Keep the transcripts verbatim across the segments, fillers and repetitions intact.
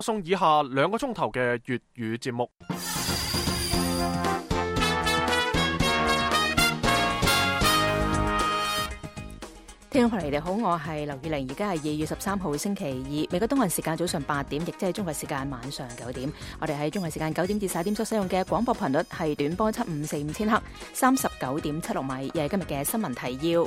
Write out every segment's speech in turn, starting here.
送以下兩個鐘頭嘅粵語節目。 聽眾朋友你哋好，我係劉宇玲，而家係二月十三號星期二，美國東岸時間早上八點，亦即係中國時間晚上九點。我哋喺中國時間九點至十一點所使用嘅廣播頻率係短波七五四五千赫，三十九點七六米，亦係今日嘅新聞提要。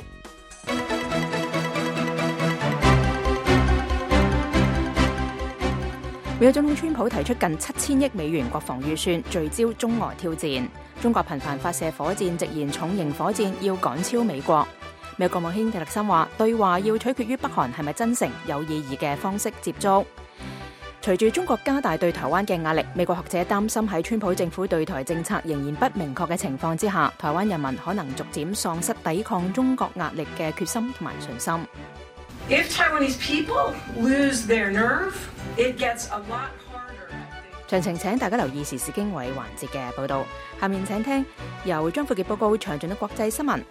美國總統川普提出近七千億美元國防預算，聚焦中俄挑戰。中國頻繁發射火箭，直言重型火箭要趕超美國。美國國務卿蒂勒森話，對話要取決於北韓係咪真誠、有意義嘅方式接觸。隨住中國加大對台灣嘅壓力，美國學者擔心喺川普政府對台政策仍然不明確嘅情況之下，台灣人民可能逐漸喪失抵抗中國壓力嘅決心同埋信心。 If Taiwanese people lose their nerve, it gets a lot harder. 詳情請大家留意時事經緯環節嘅報導。下面請聽由張富傑報告詳盡嘅國際新聞。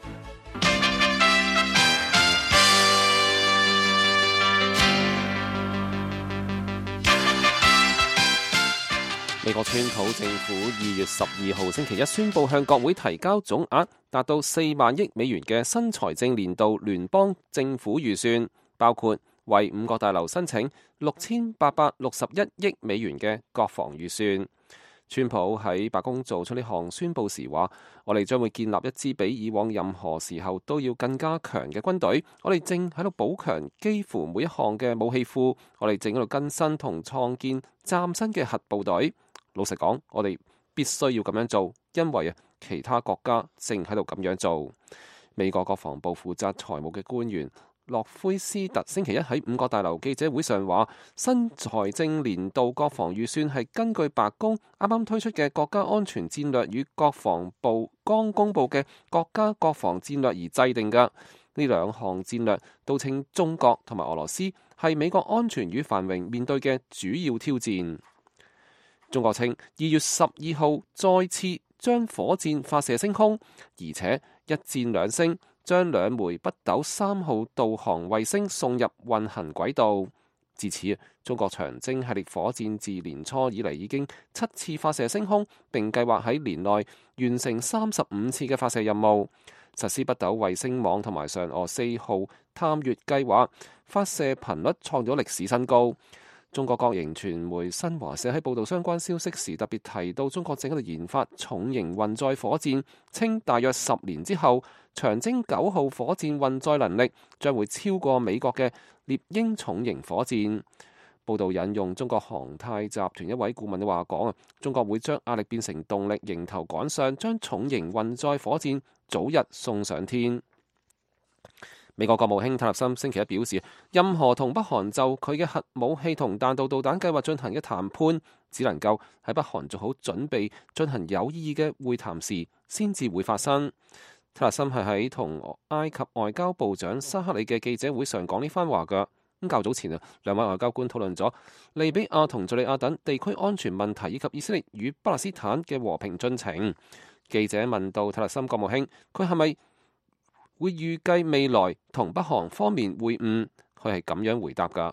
美國川普政府二月十二號星期一宣布向國會提交總額達到四萬億美元嘅新財政年度聯邦政府預算，包括為五角大樓申請六千八百六十一億美元嘅國防預算。川普喺白宮做出呢項宣布時話：我哋將會建立一支比以往任何時候都要更加強嘅軍隊。我哋正喺度補強幾乎每一項嘅武器庫。我哋正喺度更新同創建嶄新嘅核部隊。老實講，我哋必須要咁樣做，因為啊，其他國家正喺度咁樣做。美國國防部負責財務嘅官員洛奎斯特星期一喺五角大樓記者會上話，新財政年度國防預算係根據白宮啱啱推出嘅國家安全戰略與國防部剛公布嘅國家國防戰略而制定㗎。呢兩項戰略都稱中國同埋俄羅斯係美國安全與繁榮面對嘅主要挑戰。中國稱二月十二號再次將火箭發射升空，而且一箭兩星，將兩枚北斗三號導航衛星送入運行軌道。至此，中國長征系列火箭自年初以嚟已經七次發射升空，並計劃喺年內完成三十五次嘅發射任務。實施北斗衛星網同埋嫦娥四號探月計劃，發射頻率創咗歷史新高。中國國營傳媒新華社喺報導相關消息時特別提到，中國正喺度研發重型運載火箭，稱大約十年之後，長征九號火箭運載能力將會超過美國嘅獵鷹重型火箭。報導引用中國航太集團一位顧問嘅話講啊，中國會將壓力變成動力，迎頭趕上，將重型運載火箭早日送上天。美國國務卿蒂勒森星期一表示，任何同北韓就佢嘅核武器同彈道導彈計劃進行嘅談判，只能夠喺北韓做好準備進行有意義嘅會談時先至會發生。蒂勒森係喺同埃及外交部長沙克里嘅記者會上講呢番話㗎。咁較早前啊，兩位外交官討論咗利比亞同敘利亞等地區安全問題，以及以色列與巴勒斯坦嘅和平進程。記者問到蒂勒森國務卿，佢係咪會預計未來同北韓方面會晤？佢係咁樣回答㗎。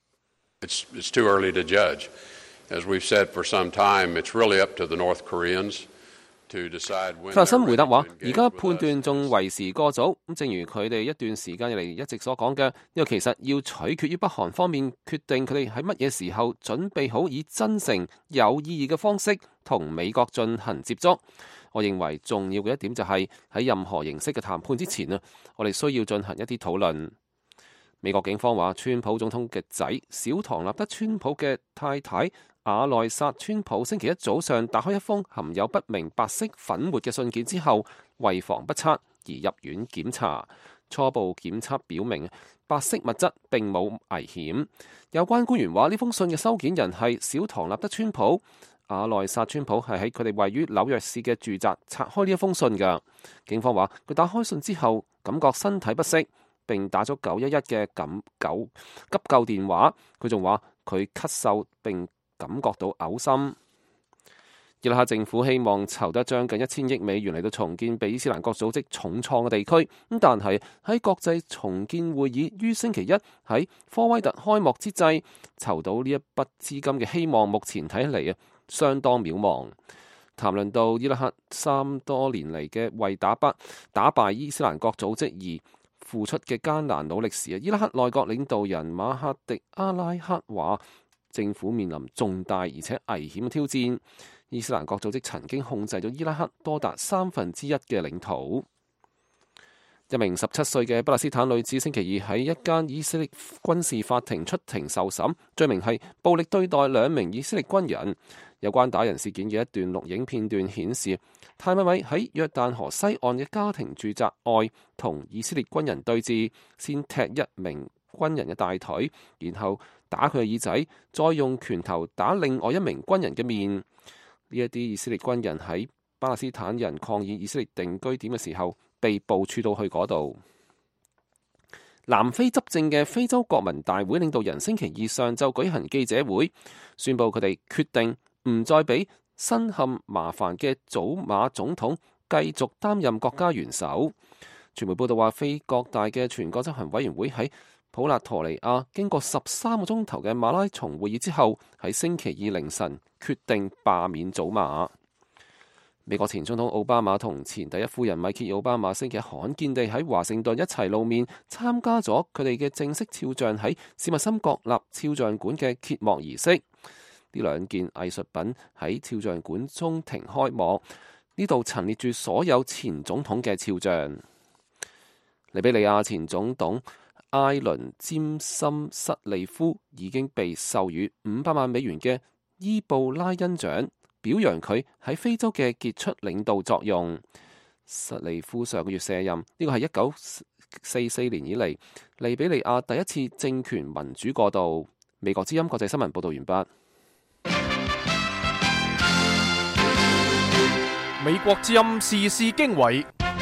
It's, it's too early to judge. As we've said for some time, it's really up to the North Koreans to decide when. 蒂勒森回答話：而家判斷仲為時過早。咁正如佢哋一段時間以嚟一直所講嘅，呢個其實要取決於北韓方面決定佢哋喺乜嘢時候準備好以真誠有意義嘅方式同美國進行接觸。我認為重要嘅一點就係喺任何形式嘅談判之前啊，我哋需要進行一啲討論。美國警方話，川普總統嘅仔小唐納德川普嘅太太阿內薩川普星期一早上打開一封含有不明白色粉末嘅信件之後，為防不測而入院檢查。初步檢測表明，白色物質並冇危險。有關官員話，呢封信嘅收件人係小唐納德川普。阿內薩川普係喺佢哋位於紐約市嘅住宅拆開呢一封信㗎。警方話佢打開信之後感覺身體不適，並打咗九一一嘅緊急急救電話。佢仲話佢咳嗽並感覺到嘔心。 伊拉克政府希望籌得將近一千億美元嚟到重建被伊斯蘭國組織重創嘅地區，咁但係喺國際重建會議於星期一喺科威特開幕之際，籌到呢一筆資金嘅希望，目前睇嚟啊相當渺茫。談論到伊拉克三多年嚟嘅為打敗打敗伊斯蘭國組織而付出嘅艱難努力時啊，伊拉克內閣領導人馬哈迪阿拉克話，政府面臨重大而且危險嘅挑戰。伊斯蘭國組織曾經控制咗伊拉克多達三分之一嘅領土。一名十七歲嘅巴勒斯坦女子星期二喺一間以色列軍事法庭出庭受審，罪名係暴力對待兩名以色列軍人。有關打人事件嘅一段錄影片段顯示，泰米米喺約旦河西岸嘅家庭住宅外同以色列軍人對峙，先踢一名軍人嘅大腿，然後打佢嘅耳仔，再用拳頭打另外一名軍人嘅面。呢一啲以色列軍人喺巴勒斯坦人抗議以色列定居點嘅時候，被部署到去嗰度。南非執政嘅非洲國民大會領導人星期二上晝舉行記者會，宣布佢哋決定唔再俾身陷麻煩嘅祖馬總統繼續擔任國家元首。傳媒報道話，非國大嘅全國執行委員會喺普納托尼亞經過十三個鐘頭嘅馬拉松會議之後，喺星期二凌晨決定罷免祖馬。美國前總統奧巴馬同前第一夫人米歇爾奧巴馬星期一罕見地喺華盛頓一齊露面，參加咗佢哋嘅正式肖像喺史密森國立肖像館嘅揭幕儀式。呢兩件藝術品喺肖像館中庭開幕，呢度陳列住所有前總統嘅肖像。利比里亞前總統埃倫詹森塞利夫已經被授予五百萬美元嘅伊布拉恩獎，表揚佢喺非洲嘅傑出領導作用。塞利夫上個月卸任，呢個係一九四四年以嚟利比里亞第一次政權民主過渡。美國之音國際新聞報道完畢。 美國之音時事經緯，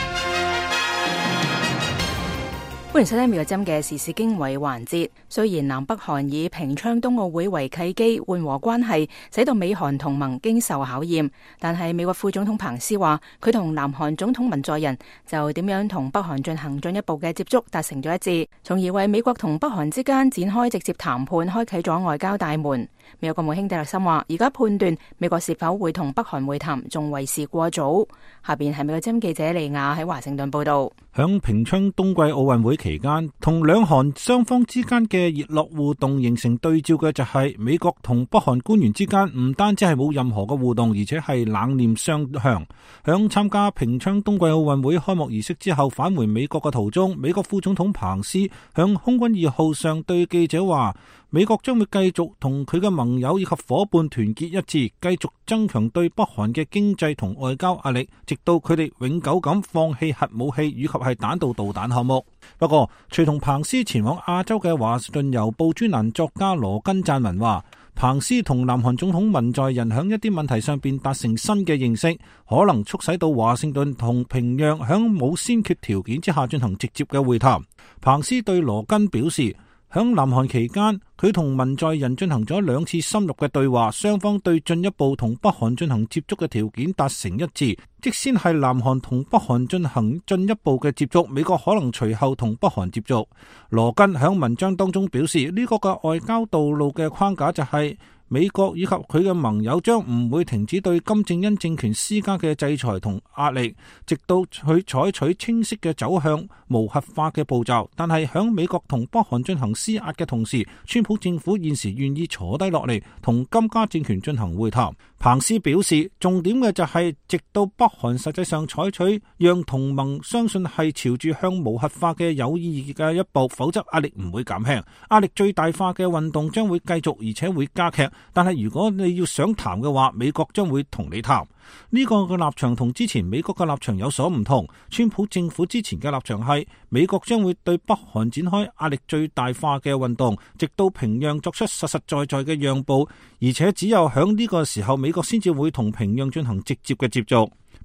歡迎收聽美國之音嘅時事經緯環節。雖然南北韓以平昌冬奧會為契機緩和關係，使到美韓同盟經受考驗，但係美國副總統彭斯話，佢同南韓總統文在寅就點樣同北韓進行進一步嘅接觸達成咗一致，從而為美國同北韓之間展開直接談判開啟咗外交大門。美國國務卿蒂勒森話，而家判斷美國是否會同北韓會談仲為時過早。下邊係美國之音記者利亞喺華盛頓報道。 響平昌冬季奧運會期間，同兩韓雙方之間嘅熱絡互動形成對照嘅就係美國同北韓官員之間唔單止係冇任何嘅互動，而且係冷臉相向。響參加平昌冬季奧運會開幕儀式之後返回美國嘅途中，美國副總統彭斯響空軍二號上對記者話，美國將會繼續同佢嘅盟友以及伙伴團結一致，繼續增強對北韓嘅經濟同外交壓力，直到佢哋永久咁放棄核武器以及係彈道導彈項目。不過，隨同彭斯前往亞洲嘅華盛頓郵報專欄作家羅根撰文話，彭斯同南韓總統文在寅響一啲問題上邊達成新嘅認識，可能促使到華盛頓同平壤響冇先決條件之下進行直接嘅會談。彭斯對羅根表示，響南韓期間，佢同文在寅進行咗兩次深入嘅對話，雙方對進一步同北韓進行接觸嘅條件達成一致。即先係南韓同北韓進行進一步嘅接觸，美國可能隨後同北韓接觸。羅根響文章當中表示，呢、這個嘅外交道路嘅框架就係、是美國以及佢嘅盟友將唔會停止對金正恩政權施加嘅制裁同壓力，直到佢採取清晰嘅走向無核化嘅步驟。但係響美國同北韓進行施壓嘅同時，川普政府現時願意坐低落嚟同金家政權進行會談。彭斯表示，重點嘅就係直到北韓實際上採取讓同盟相信係朝住向無核化嘅有意義嘅一步，否則壓力唔會減輕，壓力最大化嘅運動將會繼續而且會加劇。但係如果你要想談嘅話，美國將會同你談。呢個嘅立場同之前美國嘅立場有所唔同。川普政府之前嘅立場係美國將會對北韓展開壓力最大化嘅運動，直到平壤作出實實在在嘅讓步，而且只有響呢個時候美國先至會同平壤進行直接嘅接觸。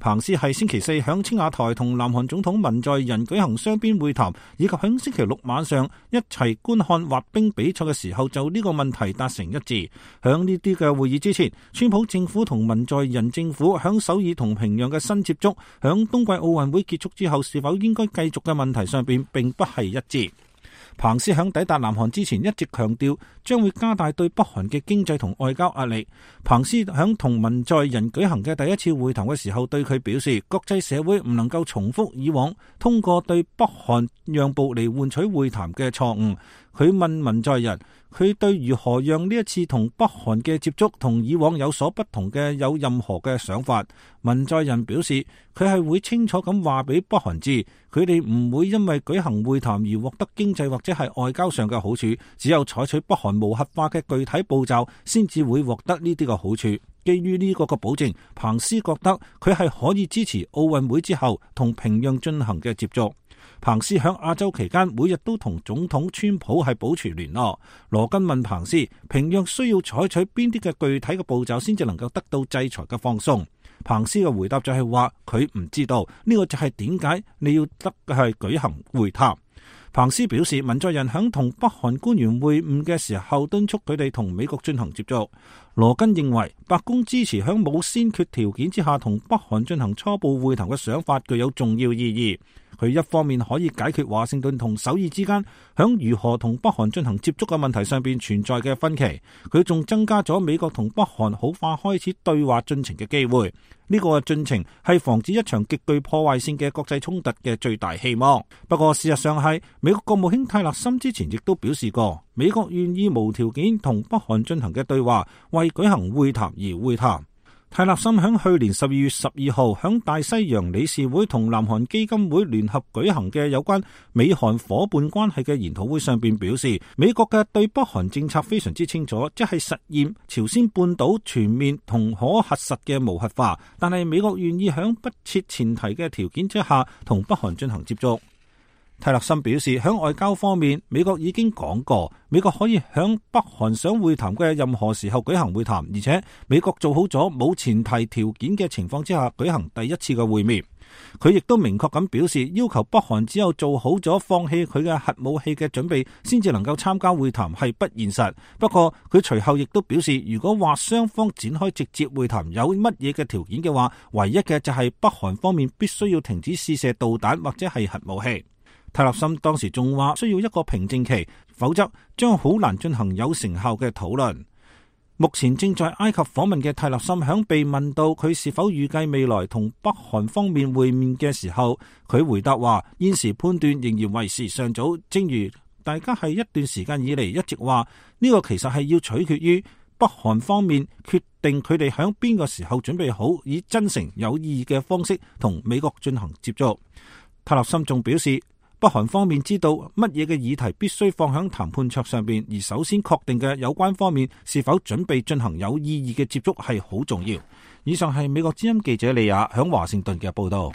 彭斯係星期四響青瓦台同南韓總統文在寅舉行雙邊會談，以及響星期六晚上一齊觀看滑冰比賽嘅時候，就呢個問題達成一致。響呢啲嘅會議之前，川普政府同文在寅政府響首爾同平壤嘅新接觸，響冬季奧運會結束之後是否應該繼續嘅問題上邊並不係一致。彭斯響抵達南韓之前一直強調將會加大對北韓嘅經濟同外交壓力。彭斯響同文在寅舉行嘅第一次會談嘅時候，對佢表示國際社會唔能夠重複以往通過對北韓讓步嚟換取會談嘅錯誤。佢問文在寅，佢對如何讓呢一次同北韓嘅接觸同以往有所不同嘅有任何嘅想法。文在寅表示佢係會清楚咁話俾北韓知，佢哋唔會因為舉行會談而獲得經濟或者係外交上嘅好處，只有採取北韓無核化嘅具體步驟先至會獲得呢啲嘅好處。基於呢個嘅保證，彭斯覺得佢係可以支持奧運會之後同平壤進行嘅接觸。彭斯響亞洲期間每日都同總統川普係保持聯絡。羅根問彭斯，平壤需要採取邊啲嘅具體嘅步驟先至能夠得到制裁嘅放鬆？彭斯嘅回答就係話佢唔知道，呢個就係點解你要得係舉行會談。彭斯表示，文在寅響同北韓官員會晤嘅時候敦促佢哋同美國進行接觸。羅根認為白宮支持響冇先決條件之下同北韓進行初步會談嘅想法具有重要意義。佢一方面可以解決華盛頓同首爾之間響如何同北韓進行接觸嘅問題上邊存在嘅分歧，佢仲增加咗美國同北韓好快開始對話進程嘅機會。呢個進程係防止一場極具破壞性嘅國際衝突嘅最大希望。不過事實上係美國國務卿泰勒森之前亦都表示過，美國願意無條件同北韓進行嘅對話，為舉行會談而會談。泰勒森響去年十二月十二號響大西洋理事會同南韓基金會聯合舉行嘅有關美韓夥伴關係嘅研討會上邊表示，美國嘅對北韓政策非常之清楚，即係實現朝鮮半島全面同可核實嘅無核化，但係美國願意響不設前提嘅條件之下同北韓進行接觸。泰勒森表示，響外交方面，美國已經講過，美國可以響北韓想會談嘅任何時候舉行會談，而且美國做好咗冇前提條件嘅情況之下舉行第一次嘅會面。佢亦都明確咁表示，要求北韓只有做好咗放棄佢嘅核武器嘅準備，先至能夠參加會談係不現實。不過佢隨後亦都表示，如果話雙方展開直接會談有乜嘢嘅條件嘅話，唯一嘅就係北韓方面必須要停止試射導彈或者係核武器。泰勒森當時仲話需要一個平靜期，否則將好難進行有成效嘅討論。目前正在埃及訪問嘅泰勒森響被問到佢是否預計未來同北韓方面會面嘅時候，佢回答話現時判斷仍然為時尚早，正如大家係一段時間以嚟一直話，呢個其實係要取決於北韓方面決定佢哋響邊個時候準備好以真誠有意義嘅方式同美國進行接觸。泰勒森仲表示，北韓方面知道乜嘢嘅議題必須放喺談判桌上邊，而首先確定嘅有關方面是否準備進行有意義嘅接觸係好重要。以上係美國之音記者利亞響華盛頓嘅報道。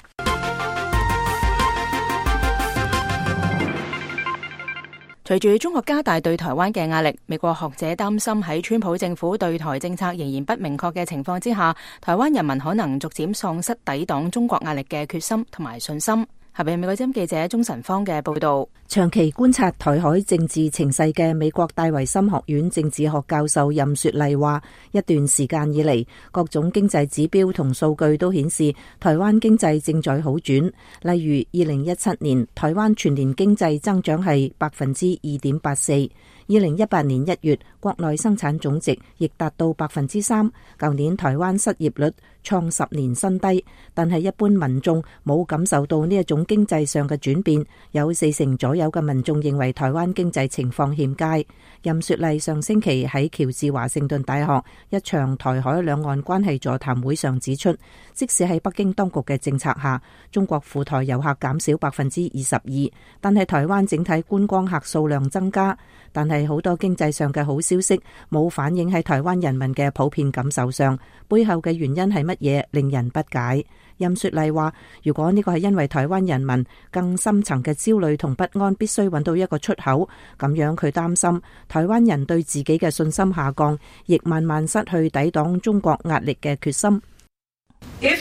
隨住中國加大對台灣嘅壓力，美國學者擔心喺川普政府對台政策仍然不明確嘅情況之下，台灣人民可能逐漸喪失抵擋中國壓力嘅決心同埋信心。下邊美國之音記者鍾晨芳嘅報道。 長期觀察台海政治情勢嘅美國戴維森學院政治學教授任雪麗話，一段時間以嚟，各種經濟指標同數據都顯示台灣經濟正在好轉。例如二零一七年台灣全年經濟增長係百分之二點八四，二零一八年一月國內生產總值亦達到百分之三。舊年台灣失業率創十年新低，但係一般民眾冇感受到呢一種經濟上嘅轉變，有四成左右嘅民眾認為台灣經濟情況欠佳。任雪麗上星期喺喬治華盛頓大學一場台海兩岸關係座談會上指出，即使喺北京當局嘅政策下，中國赴台遊客減少百分之二十二，但係台灣整體觀光客數量增加，但係好多經濟上嘅好消息冇反映喺台灣人民嘅普遍感受上，背後嘅原因係乜嘢令人不解。任雪麗話，如果呢個係因為台灣人民更深層嘅焦慮同不安，必須揾到一個出口，咁樣佢擔心台灣人對自己嘅信心下降，亦慢慢失去抵擋中國壓力嘅決心。 If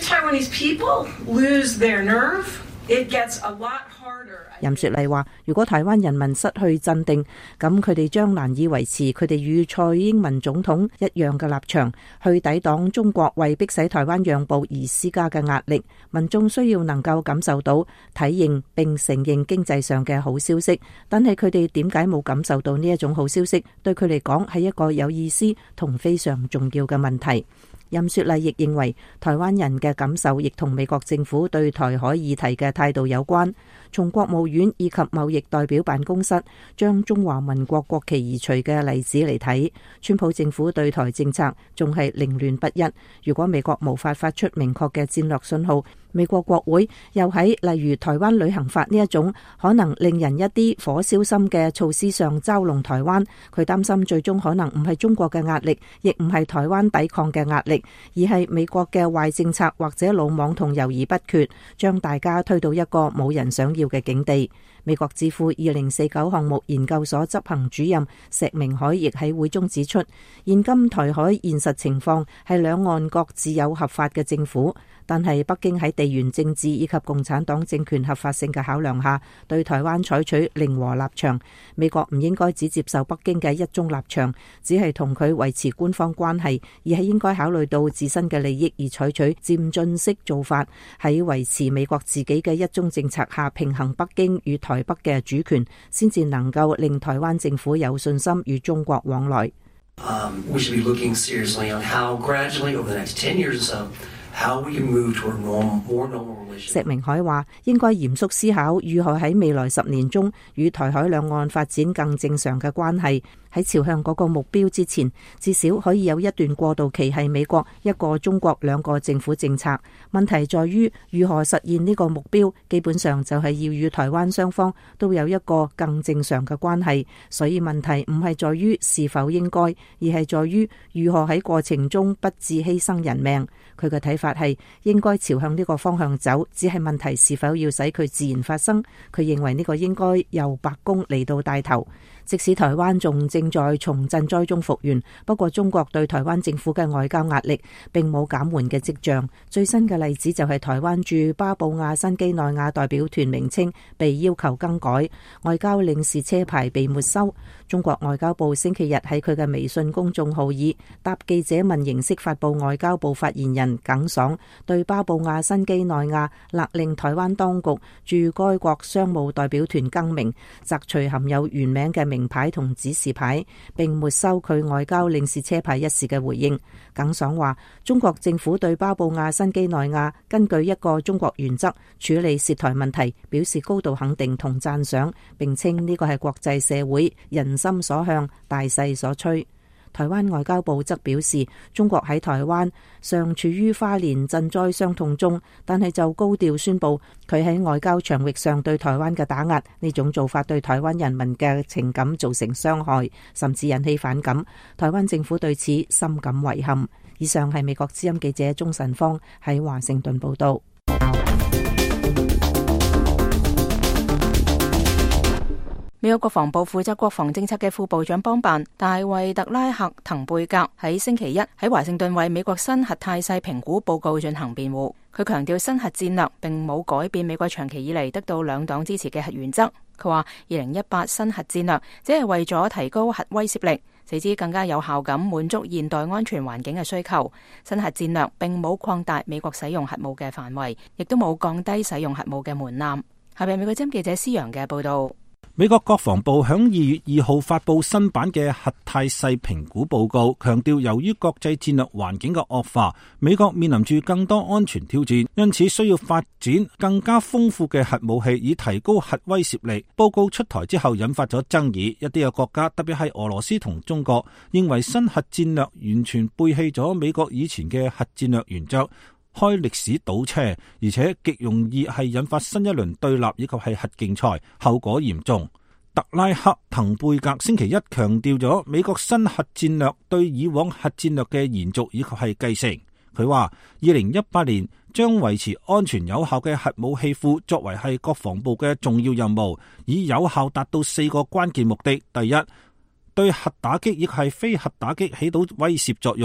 Taiwanese people lose their nerve, it gets a lot harder. 任雪麗話：如果台灣人民失去鎮定，咁佢哋將難以維持佢哋與蔡英文總統一樣嘅立場，去抵擋中國為迫使台灣讓步而施加嘅壓力。民眾需要能夠感受到、體認並承認經濟上嘅好消息，但係佢哋點解冇感受到呢一種好消息？對佢嚟講係一個有意思同非常重要嘅問題。任雪麗亦認為，台灣人嘅感受亦同美國政府對台海議題嘅態度有關。從國務院以及貿易代表辦公室將中華民國國旗移除嘅例子嚟睇，川普政府對台政策仲係凌亂不一。如果美國無法發出明確嘅戰略信號，美國國會又喺例如台灣旅行法呢一種可能令人一啲火燒心嘅措施上嘲弄台灣，佢擔心最終可能唔係中國嘅壓力，亦唔係台灣抵抗嘅壓力，而係美國嘅壞政策或者魯莽同猶豫不決，將大家推到一個冇人想要嘅境地。美國智庫二零四九項目研究所執行主任石明海亦喺會中指出，現今台海現實情況係兩岸各自有合法嘅政府，但係北京喺地緣政治以及共產黨政權合法性嘅考量下，對台灣採取零和立場。美國唔應該只接受北京嘅一中立場，只係同佢維持官方關係，而係應該考慮到自身嘅利益而採取漸進式做法，喺維持美國自己嘅一中政策下平衡北京與台北嘅主權，先至能夠令台灣政府有信心與中國往來。 Um, we should be looking seriously on how gradually over the next ten years or so, how we can move toward normal, more normal relations. 石明海話：應該嚴肅思考如何喺未來十年中與台海兩岸發展更正常嘅關係。喺朝向嗰個目標之前，至少可以有一段過渡期係美國一個中國兩個政府政策。問題在於如何實現呢個目標，基本上就係要與台灣雙方都有一個更正常嘅關係。所以問題唔係在於是否應該，而係在於如何喺過程中不致犧牲人命。佢嘅睇法係應該朝向呢個方向走，只係問題是否要使佢自然發生。佢認為呢個應該由白宮嚟到帶頭。即使台灣仲正在從賑災中復原，不過中國對台灣政府嘅外交壓力並冇減緩嘅跡象。最新嘅例子就係台灣駐巴布亞新畿內亞代表團名稱被要求更改，外交領事車牌被沒收。中國外交部星期日喺佢嘅微信公眾號以答記者問形式發布外交部發言人耿爽對巴布亞新畿內亞勒令台灣當局駐該國商務代表團更名，摘除含有原名嘅名牌同指示牌，並沒收佢外交領事車牌一事嘅回應。耿爽話：中國政府對巴布亞新畿內亞根據一個中國原則處理涉台問題表示高度肯定同讚賞，並稱呢個係國際社會人心所向、大勢所趨。台灣外交部則表示，中國喺台灣尚處於花蓮賑災傷痛中，但係就高調宣布佢喺外交場域上對台灣嘅打壓，呢種做法對台灣人民嘅情感造成傷害，甚至引起反感。台灣政府對此深感遺憾。以上係美國之音記者鍾晨芳喺華盛頓報道。 美國國防部負責國防政策嘅副部長邦辦大衛特拉克滕貝格喺星期一喺華盛頓為美國新核態勢評估報告進行辯護。佢強調新核戰略並冇改變美國長期以嚟得到兩黨支持嘅核原則。佢話二零一八新核戰略只係為咗提高核威懾力，使之更加有效咁滿足現代安全環境嘅需求。新核戰略並冇擴大美國使用核武嘅範圍，亦都冇降低使用核武嘅門檻。下邊美國之音記者施洋嘅報道。 美國國防部響二月二號發布新版嘅核態勢評估報告，強調由於國際戰略環境嘅惡化，美國面臨住更多安全挑戰，因此需要發展更加豐富嘅核武器，以提高核威懾力。報告出台之後引發咗爭議，一啲嘅國家，特別係俄羅斯同中國，認為新核戰略完全背棄咗美國以前嘅核戰略原則，開歷史倒車，而且極容易係引發新一輪對立以及係核競賽，後果嚴重。特拉克滕貝格星期一強調咗美國新核戰略對以往核戰略嘅延續以及係繼承。佢話二零一八年將維持安全有效嘅核武器庫作為係國防部嘅重要任務，以有效達到四個關鍵目的：第一，對核打擊亦係非核打擊起到威懾作用；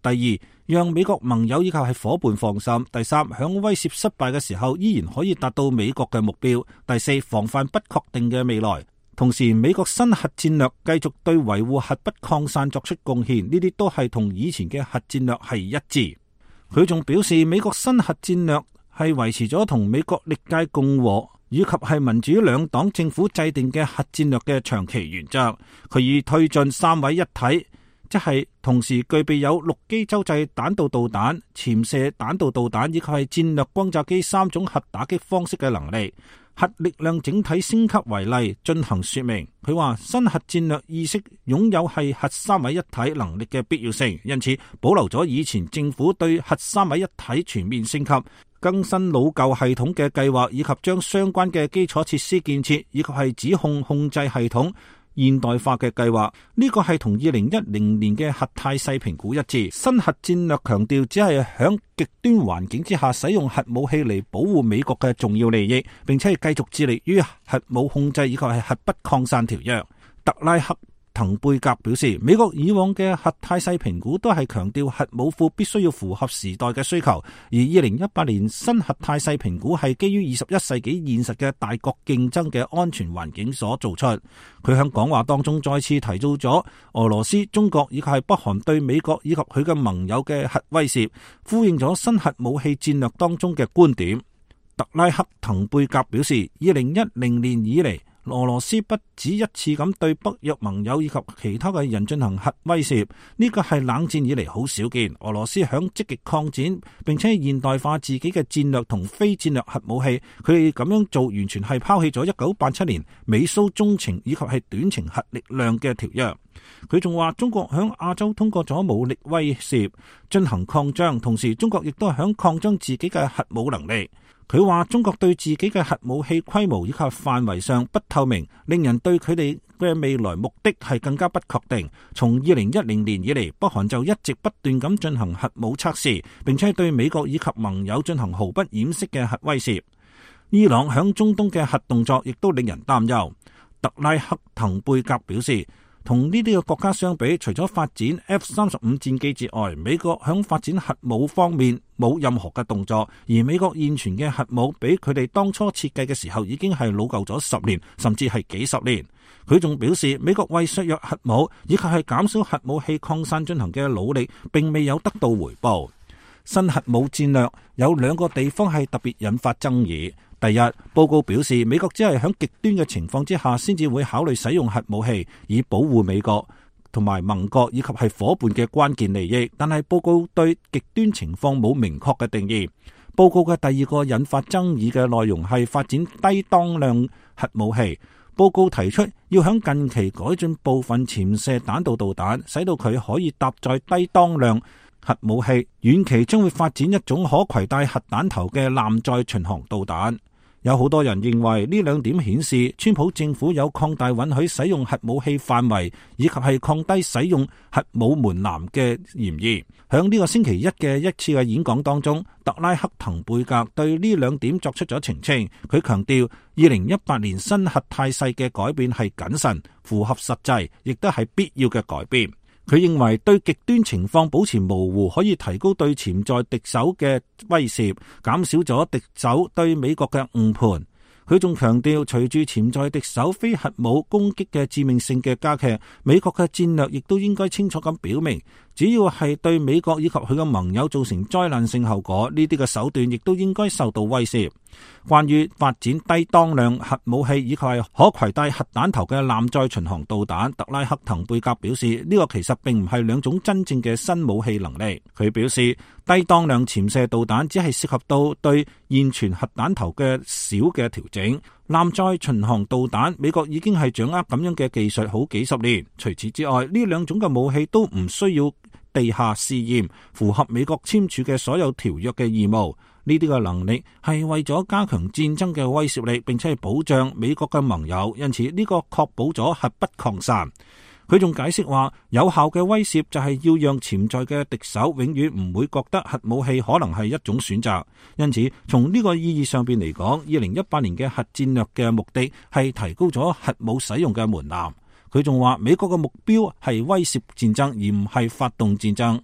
第二，讓美國盟友以及係夥伴放心；第三，響威懾失敗嘅時候依然可以達到美國嘅目標；第四，防範不確定嘅未來。同時，美國新核戰略繼續對維護核不擴散作出貢獻，呢啲都係同以前嘅核戰略係一致。佢仲表示，美國新核戰略係維持咗同美國歷屆共和以及係民主兩黨政府制定嘅核戰略嘅長期原則。佢以推進三位一體，即係同時具備有陸基洲際彈道導彈、潛射彈道導彈以及係戰略轟炸機三種核打擊方式嘅能力，核力量整體升級為例進行說明。佢話新核戰略意識擁有係核三位一體能力嘅必要性，因此保留咗以前政府對核三位一體全面升級、更新老舊系統嘅計劃，以及將相關嘅基礎設施建設以及係指控控制系統現代化嘅計劃，呢個係同二零一零年嘅核態勢評估一致。新核戰略強調只係響極端環境之下使用核武器嚟保護美國嘅重要利益，並且係繼續致力於核武控制以及係核不擴散條約。特拉克滕貝格表示，美國以往嘅核態勢評估都係強調核武庫必須要符合時代嘅需求，而二零一八年新核態勢評估係基於二十一世紀現實嘅大國競爭嘅安全環境所做出。佢喺講話當中再次提到咗俄羅斯、中國以及係北韓對美國以及佢嘅盟友嘅核威懾，呼應咗新核武器戰略當中嘅觀點。特拉克滕貝格表示，二零一零年以嚟，俄羅斯不止一次咁對北約盟友以及其他嘅人進行核威懾，呢個係冷戰以嚟好少見。俄羅斯響積極擴展並且現代化自己嘅戰略同非戰略核武器，佢哋咁樣做完全係拋棄咗一九八七年美蘇中程以及係短程核力量嘅條約。佢仲話中國響亞洲通過咗武力威懾進行擴張，同時中國亦都係響擴張自己嘅核武能力。佢話中國對自己嘅核武器規模以及範圍上不透明，令人對佢哋嘅未來目的係更加不確定。從二零一零年以嚟，北韓就一直不斷咁進行核武測試，並且對美國以及盟友進行毫不掩飾嘅核威懾。伊朗響中東嘅核動作亦都令人擔憂。特拉克滕貝格表示，同呢啲嘅國家相比，除咗發展 F 三十五戰機之外，美國響發展核武方面冇任何嘅動作，而美國現存嘅核武比佢哋當初設計嘅時候已經係老舊咗十年，甚至係幾十年。佢仲表示，美國為削弱核武以及係減少核武器擴散進行嘅努力並未有得到回報。新核武戰略有兩個地方係特別引發爭議。第一，報告表示美國只係喺極端嘅情況之下先至會考慮使用核武器，以保護美國同埋盟國以及係夥伴嘅關鍵利益。但係報告對極端情況冇明確嘅定義。報告嘅第二個引發爭議嘅內容係發展低當量核武器。報告提出要喺近期改進部分潛射彈道導彈，使到佢可以搭載低當量核武器。遠期將會發展一種可攜帶核彈頭嘅艦載巡航導彈。有好多人認為呢兩點顯示川普政府有擴大允許使用核武器範圍以及係降低使用核武門檻嘅嫌疑。響呢個星期一嘅一次嘅演講當中，特拉克滕貝格對呢兩點作出咗澄清。佢強調二零一八年新核態勢嘅改變係謹慎、符合實際，亦都係必要嘅改變。佢認為對極端情況保持模糊，可以提高對潛在敵手嘅威懾，減少咗敵手對美國嘅誤判。佢仲強調，隨住潛在敵手非核武攻擊嘅致命性嘅加劇，美國嘅戰略亦都應該清楚咁表明，只要係對美國以及佢嘅盟友造成災難性後果，呢啲嘅手段亦都應該受到威懾。關於發展低當量核武器以及係可攜帶核彈頭嘅艦載巡航導彈，特拉克滕貝格表示，呢個其實並唔係兩種真正嘅新武器能力。佢表示，低當量潛射導彈只係涉及到對現存核彈頭嘅小嘅調整。艦載巡航導彈，美國已經係掌握咁樣嘅技術好幾十年。除此之外，呢兩種嘅武器都唔需要地下試驗，符合美國簽署嘅所有條約嘅義務。呢啲嘅能力係為咗加強戰爭嘅威懾力，並且係保障美國嘅盟友，因此呢個確保咗核不擴散。佢仲解釋話，有效嘅威懾就係要讓潛在嘅敵手永遠唔會覺得核武器可能係一種選擇。因此，從呢個意義上邊嚟講，二零一八年嘅核戰略嘅目的係提高咗核武使用嘅門檻。佢仲話，美國嘅目標係威懾戰爭，而唔係發動戰爭。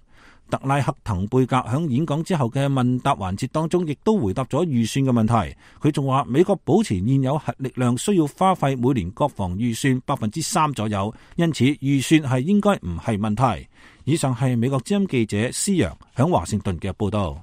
特拉克滕貝格響演講之後嘅問答環節當中，亦都回答咗預算嘅問題。佢仲話美國保持現有核力量需要花費每年國防預算百分之三左右，因此預算係應該唔係問題。以上係美國之音記者施陽響華盛頓嘅報道。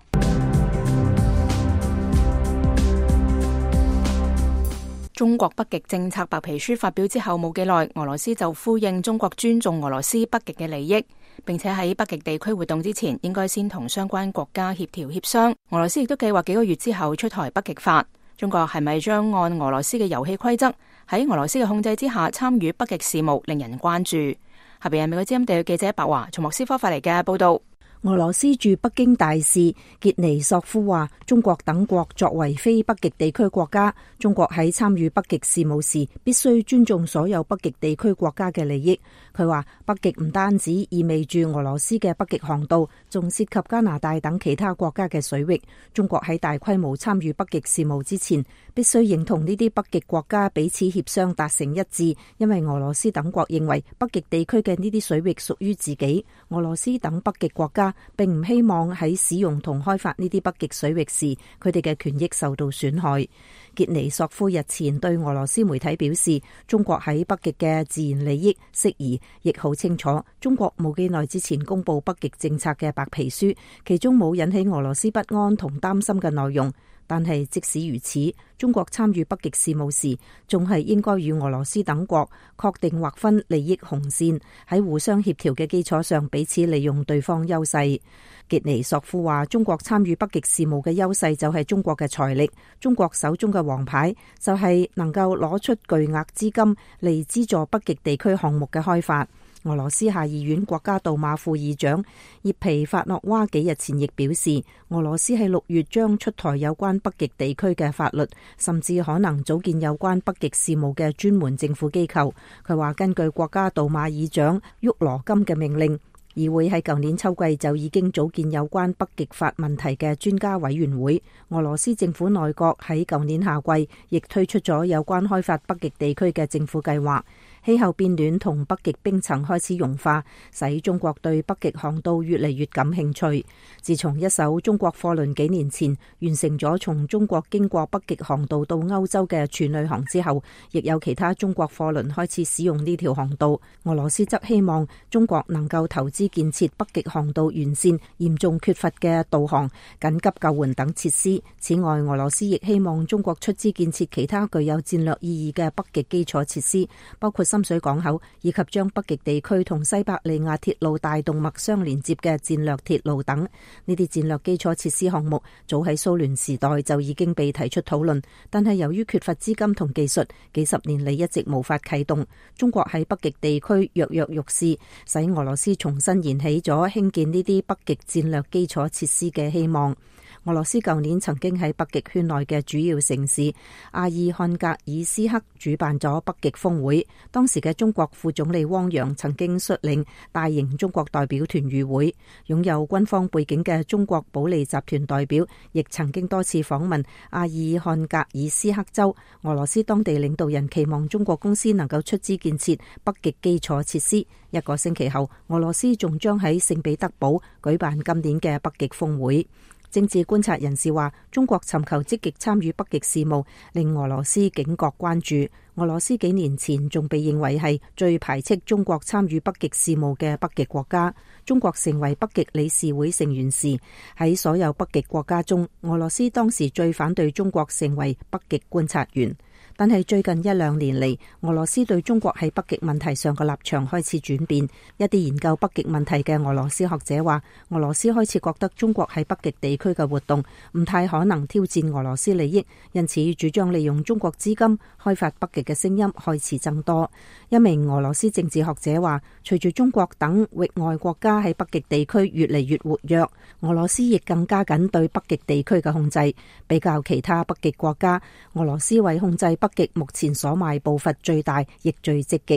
中國北極政策白皮書發表之後冇幾耐，俄羅斯就呼應中國尊重俄羅斯北極嘅利益，並且喺北極地區活動之前應該先同相關國家協調協商。俄羅斯亦都計劃幾個月之後出台北極法。中國係咪將按俄羅斯嘅遊戲規則喺俄羅斯嘅控制之下參與北極事務，令人關注。下邊係美國之音地記者白華從莫斯科發嚟嘅報道。 俄羅斯駐北京大使傑尼索夫話，中國等國作為非北極地區國家，中國喺參與北極事務時必須尊重所有北極地區國家嘅利益。佢話北極唔單止意味住俄羅斯嘅北極航道，仲涉及加拿大等其他國家嘅水域。中國喺大規模參與北極事務之前，必須認同呢啲北極國家彼此協商達成一致，因為俄羅斯等國認為北極地區嘅呢啲水域屬於自己。俄羅斯等北極國家並唔希望喺使用同開發呢啲北極水域時，佢哋嘅權益受到損害。傑尼索夫日前對俄羅斯媒體表示，中國喺北極嘅自然利益適宜，亦好清楚。中國冇幾耐之前公布北極政策嘅白皮書，其中冇引起俄羅斯不安同擔心嘅內容。但係即使如此，中國參與北極事務時，仲係應該與俄羅斯等國確定劃分利益紅線，喺互相協調嘅基礎上彼此利用對方優勢。傑尼索夫話，中國參與北極事務嘅優勢就係中國嘅財力，中國手中嘅王牌就係能夠攞出巨額資金嚟資助北極地區項目嘅開發。俄羅斯下議院國家杜馬副議長葉皮法諾娃幾日前亦表示，俄羅斯喺六月將出台有關北極地區嘅法律，甚至可能組建有關北極事務嘅專門政府機構。佢話根據國家杜馬議長沃羅金嘅命令，議會喺舊年秋季就已經組建有關北極法問題嘅專家委員會。俄羅斯政府內閣喺舊年夏季亦推出咗有關開發北極地區嘅政府計劃。氣候變暖同北極冰層開始融化，使中國對北極航道越嚟越感興趣。自從一艘中國貨輪幾年前完成咗從中國經過北極航道到歐洲嘅處女航之後，亦有其他中國貨輪開始使用呢條航道。俄羅斯則希望中國能夠投資建設北極航道完善嚴重缺乏嘅導航、緊急救援等設施。此外，俄羅斯亦希望中國出資建設其他具有戰略意義嘅北極基礎設施，包括深水港口，以及將北極地區同西伯利亞鐵路大動脈相連接嘅戰略鐵路等。呢啲戰略基礎設施項目早喺蘇聯時代就已經被提出討論，但係由於缺乏資金同技術，幾十年嚟一直無法啟動。中國喺北極地區躍躍欲試，使俄羅斯重新燃起咗興建呢啲北極戰略基礎設施嘅希望。俄羅斯舊年曾經喺北極圈內嘅主要城市阿爾漢格爾斯克主辦咗北極峰會，當時嘅中國副總理汪洋曾經率領大型中國代表團與會。擁有軍方背景嘅中國保利集團代表亦曾經多次訪問阿爾漢格爾斯克州。俄羅斯當地領導人期望中國公司能夠出資建設北極基礎設施。一個星期後，俄羅斯仲將喺聖彼得堡舉辦今年嘅北極峰會。政治觀察人士話，中國尋求積極參與北極事務，令俄羅斯警覺關注。俄羅斯幾年前仲被認為係最排斥中國參與北極事務嘅北極國家。中國成為北極理事會成員時，喺所有北極國家中，俄羅斯當時最反對中國成為北極觀察員。但係最近一兩年嚟，俄羅斯對中國喺北極問題上嘅立場開始轉變。一啲研究北極問題嘅俄羅斯學者話，俄羅斯開始覺得中國喺北極地區嘅活動唔太可能挑戰俄羅斯利益，因此主張利用中國資金開發北極嘅聲音開始增多。一名俄羅斯政治學者話，隨住中國等域外國家喺北極地區越嚟越活躍，俄羅斯亦更加緊對北極地區嘅控制。比較其他北極國家，俄羅斯為控制北極目前所邁步伐最大，亦最積極。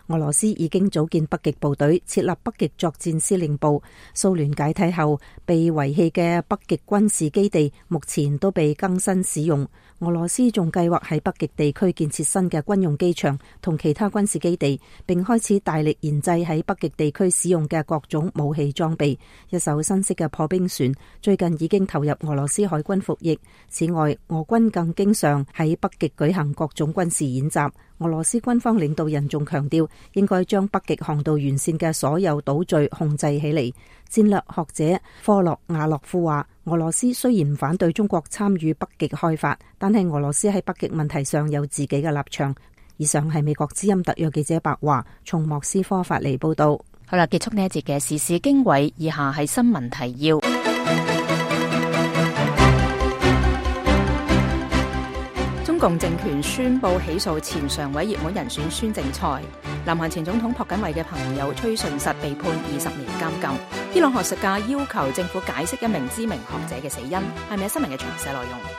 俄羅斯已經組建北極部隊，設立北極作戰司令部。蘇聯解體後被遺棄嘅北極軍事基地，目前都被更新使用。俄羅斯仲計劃喺北極地區建設新嘅軍用機場同其他軍事基地，並開始大力研製喺北極地區使用嘅各種武器裝備。一艘新式嘅破冰船最近已經投入俄羅斯海軍服役。此外，俄軍更經常喺北極舉行各種軍事演習。俄羅斯軍方領導人仲強調，應該將北極航道沿線嘅所有島嶼控制起嚟。戰略學者科洛亞洛夫話，俄羅斯雖然唔反對中國參與北極開發，但係俄羅斯喺北極問題上有自己嘅立場。以上係美國之音特約記者白華從莫斯科發嚟報道。 好啦，結束呢一節嘅時事經緯，以下係新聞提要。中共政權宣布起訴前常委熱門人選孫政才。南韓前總統朴槿惠嘅朋友崔順實被判二十年監禁。伊朗學術界要求政府解釋一名知名學者嘅死因。係咪有新聞嘅詳細內容？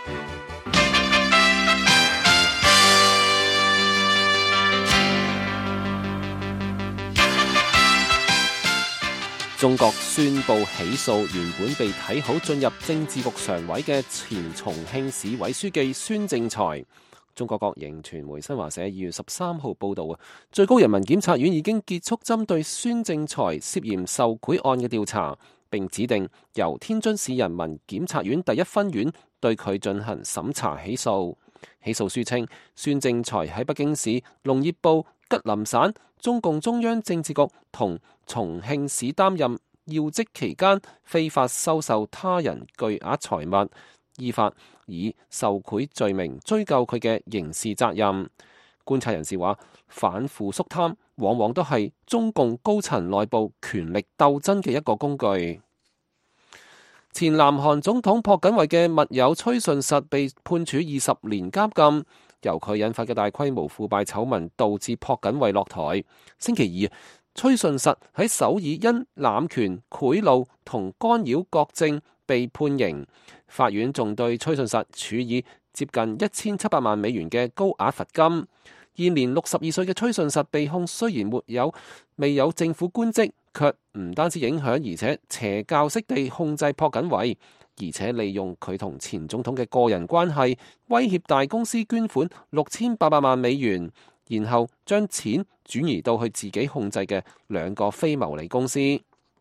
中國宣布起訴原本被睇好進入政治局常委嘅前重慶市委書記孫政才。中國國營傳媒新華社二月十三號報道啊，最高人民檢察院已經結束針對孫政才涉嫌受賄案嘅調查，並指定由天津市人民檢察院第一分院對佢進行審查起訴。起訴書稱，孫政才喺北京市農業部吉林省中共中央政治局同重慶市擔任要職期間，非法收受他人巨額財物，依法以受賄罪名追究佢嘅刑事責任。觀察人士話，反腐肅貪往往都係中共高層內部權力鬥爭嘅一個工具。前南韓總統朴槿惠嘅密友崔順實被判處二十年監禁。由佢引發嘅大規模腐敗醜聞導致朴槿惠落台。星期二，崔順實喺首爾因濫權、賄賂同干擾國政被判刑。法院仲對崔順實處以接近一千七百萬美元嘅高額罰金。現年六十二歲嘅崔順實被控，雖然沒有未有政府官職，卻唔單止影響，而且邪教式地控制朴槿惠。而且利用佢同前總統嘅個人關係，威脅大公司捐款六千八百萬美元，然後將錢轉移到佢自己控制嘅兩個非牟利公司。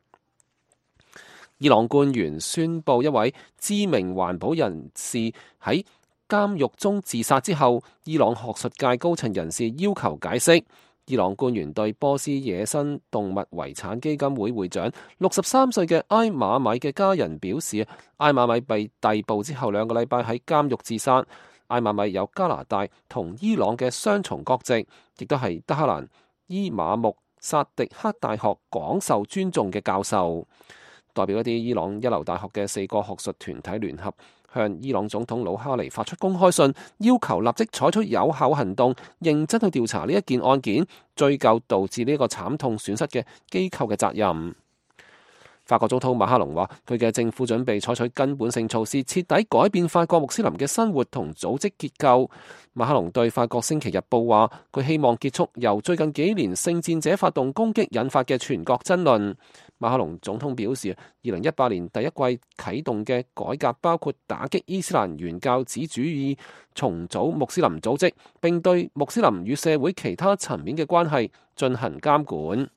伊朗官員宣布，一位知名環保人士喺監獄中自殺之後，伊朗學術界高層人士要求解釋。伊朗官員對波斯野生動物遺產基金會會長六十三歲嘅埃馬米嘅家人表示，埃馬米被逮捕之後兩個禮拜喺監獄自殺。埃馬米有加拿大同伊朗嘅雙重國籍，亦都係德黑蘭伊馬木薩迪克大學廣受尊重嘅教授。代表一啲伊朗一流大學嘅四個學術團體聯合向伊朗總統魯哈尼發出公開信，要求立即採取有效行動，認真去調查呢一件案件，追究導致呢個慘痛損失嘅機構嘅責任。法國總統馬克龍話，佢嘅政府準備採取根本性措施，徹底改變法國穆斯林嘅生活同組織結構。馬克龍對法國星期日報話，佢希望結束由最近幾年聖戰者發動攻擊引發嘅全國爭論。馬克龍總統表示，二零一八年第一季啟動嘅改革包括打擊伊斯蘭原教旨主義、重組穆斯林組織，並對穆斯林與社會其他層面嘅關係進行監管。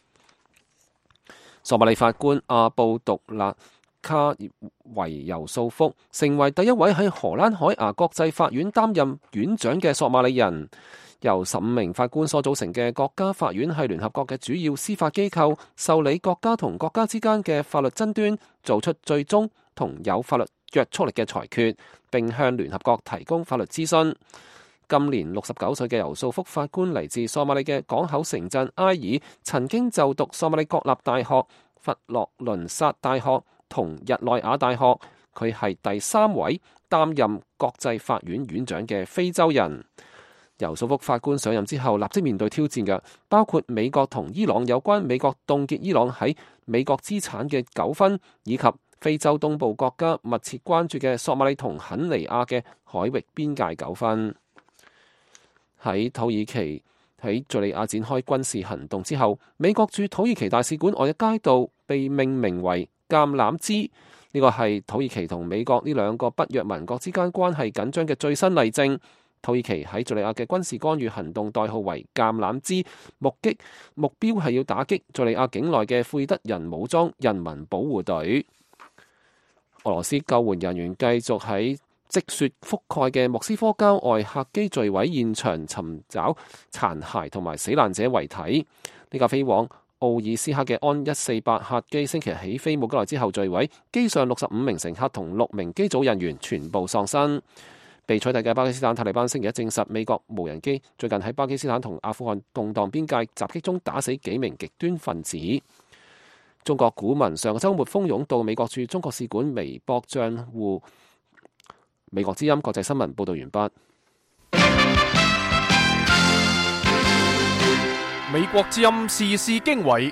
索馬里法官阿布杜勒卡維尤素福成為第一位喺荷蘭海牙國際法院擔任院長嘅索馬里人。由十五名法官所組成嘅國家法院係聯合國嘅主要司法機構，受理國家同國家之間嘅法律爭端，做出最終同有法律約束力嘅裁決，並向聯合國提供法律諮詢。今年六十九歲嘅尤素福法官嚟自索馬里嘅港口城鎮埃爾，曾經就讀索馬里國立大學、佛羅倫薩大學同日內瓦大學。佢係第三位擔任國際法院院長嘅非洲人。尤素福法官上任之後，立即面對挑戰嘅，包括美國同伊朗有關美國凍結伊朗喺美國資產嘅糾紛，以及非洲東部國家密切關注嘅索馬里同肯尼亞嘅海域邊界糾紛。喺土耳其喺敘利亞展開軍事行動之後，美國駐土耳其大使館外嘅街道被命名為橄欖枝，呢個係土耳其同美國呢兩個北約盟國之間關係緊張嘅最新例證。土耳其喺敘利亞嘅軍事干預行動代號為橄欖枝，目擊目標係要打擊敘利亞境內嘅庫爾德人武裝人民保護隊。俄羅斯救援人員繼續喺積雪覆蓋嘅莫斯科郊外客機墜毀現場尋找殘骸同埋死難者遺體。呢架飛往奧爾斯克嘅安一四八客機星期日起飛冇幾耐之後墜毀，機上六十五名乘客同六名機組人員全部喪生。被取締嘅巴基斯坦塔利班星期一證實，美國無人機最近喺巴基斯坦同阿富汗動盪邊界襲擊中打死幾名極端分子。中國股民上個週末蜂擁到美國駐中國使館微博賬戶。美國之音國際新聞報道完畢。 美國之音時事經緯。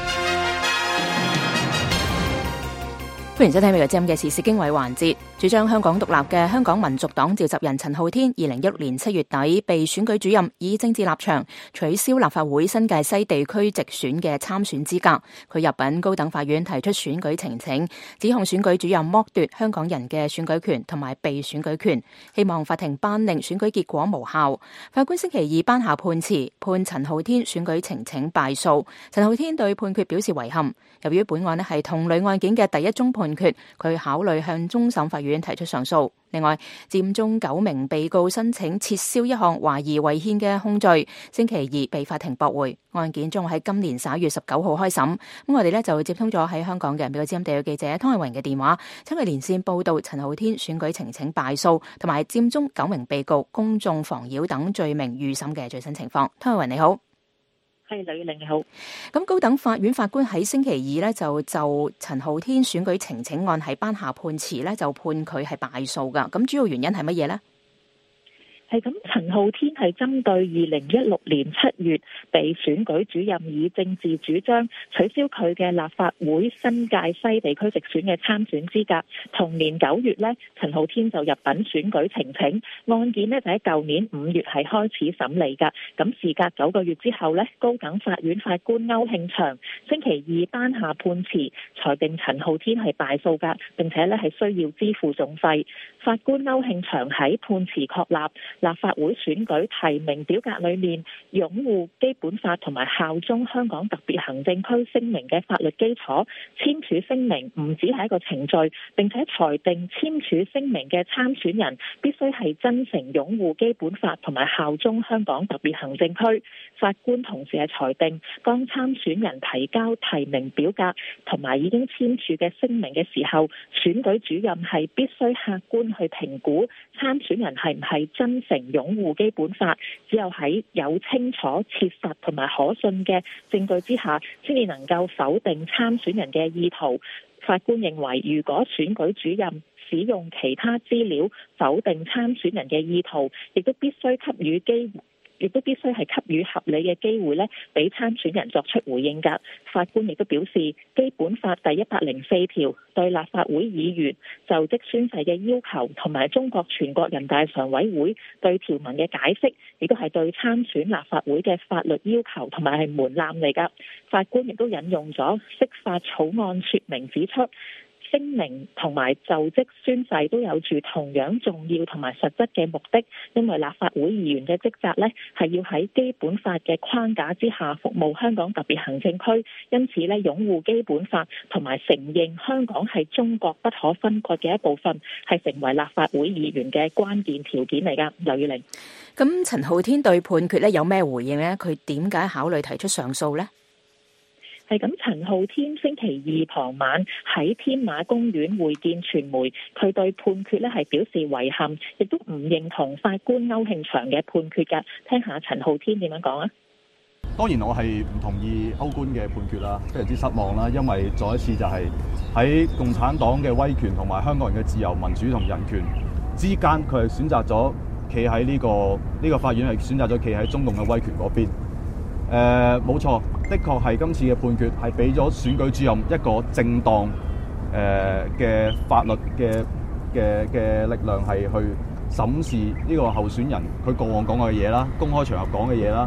歡迎收聽美國之音嘅時事經緯環節。主張香港獨立嘅香港民族黨召集人陳浩天，二零一六年七月底被選舉主任以政治立場取消立法會新界西地區直選嘅參選資格。佢入稟高等法院提出選舉呈請，指控選舉主任剝奪香港人嘅選舉權同埋被選舉權，希望法庭頒令選舉結果無效。法官星期二頒下判詞，判陳浩天選舉呈請敗訴。陳浩天對判決表示遺憾，由於本案咧係同類案件嘅第一宗判決，佢考慮向終審法院提出上訴。另外，佔中九名被告申請撤銷一項懷疑違憲嘅控罪，星期二被法庭駁回。案件將喺今年十一月十九號開審。咁我哋呢就接通咗喺香港嘅美國之音地區記者湯慧榮嘅電話，請佢連線報道陳浩天選舉呈請敗訴，同埋佔中九名被告公眾妨擾等罪名預審嘅最新情況。湯慧榮你好。 係，呂玲你好。 咁高等法院法官喺星期二呢，就就陳浩天選舉呈請案係頒下判詞呢，就判佢係敗訴噶。咁主要原因係乜嘢呢？ 係咁，陳浩天係針對二零一六年七月被選舉主任以政治主張取消佢嘅立法會新界西地區直選嘅參選資格。同年九月呢，陳浩天就入稟選舉呈請，案件呢就喺舊年五月係開始審理㗎。咁事隔九個月之後呢，高等法院法官歐慶祥星期二頒下判詞，裁定陳浩天係敗訴㗎，並且呢係需要支付訟費。法官歐慶祥喺判詞確立立法會選舉提名表格裏面擁護基本法同埋效忠香港特別行政區聲明嘅法律基礎，簽署聲明唔只係一個程序，並且裁定簽署聲明嘅參選人必須係真誠擁護基本法同埋效忠香港特別行政區。法官同時係裁定，當參選人提交提名表格同埋已經簽署嘅聲明嘅時候，選舉主任係必須客觀去評估參選人係唔係真誠擁護基本法，只有喺有清楚、切實同埋可信嘅證據之下，先至能夠否定參選人嘅意圖。法官認為，如果選舉主任使用其他資料否定參選人嘅意圖，亦都必須給予機會。亦都必須係給予合理嘅機會咧，俾參選人作出回應㗎。法官亦都表示，基本法第一百零四條對立法會議員就職宣誓嘅要求，同埋中國全國人大常委會對條文嘅解釋，亦都係對參選立法會嘅法律要求同埋係門檻嚟㗎。法官亦都引用咗釋法草案說明，指出聲明同埋就職宣誓都有住同樣重要同埋實質嘅目的，因為立法會議員嘅職責呢係要喺基本法嘅框架之下服務香港特別行政區，因此呢，擁護基本法同埋承認香港係中國不可分割嘅一部分，係成為立法會議員嘅關鍵條件嚟㗎。劉宇玲， 咁陳浩天對判決呢有咩回應呢？佢點解考慮提出上訴呢？ 係咁，陳浩天星期二傍晚喺天馬公園會見傳媒，佢對判決咧係表示遺憾，亦都唔認同法官歐慶祥嘅判決㗎。聽下陳浩天點樣講啊？ 當然我係唔同意歐官嘅判決啦，非常之失望啦，因為再一次就係喺共產黨嘅威權同埋香港人嘅自由民主同人權之間，佢係選擇咗企喺呢個呢、呢個法院係選擇咗企喺中共嘅威權嗰邊。誒、呃、冇錯，的確係今次嘅判決係俾咗選舉主任一個正當誒嘅、呃、法律嘅嘅嘅力量，係去審視呢個候選人佢過往講嘅嘢啦，公開場合講嘅嘢啦，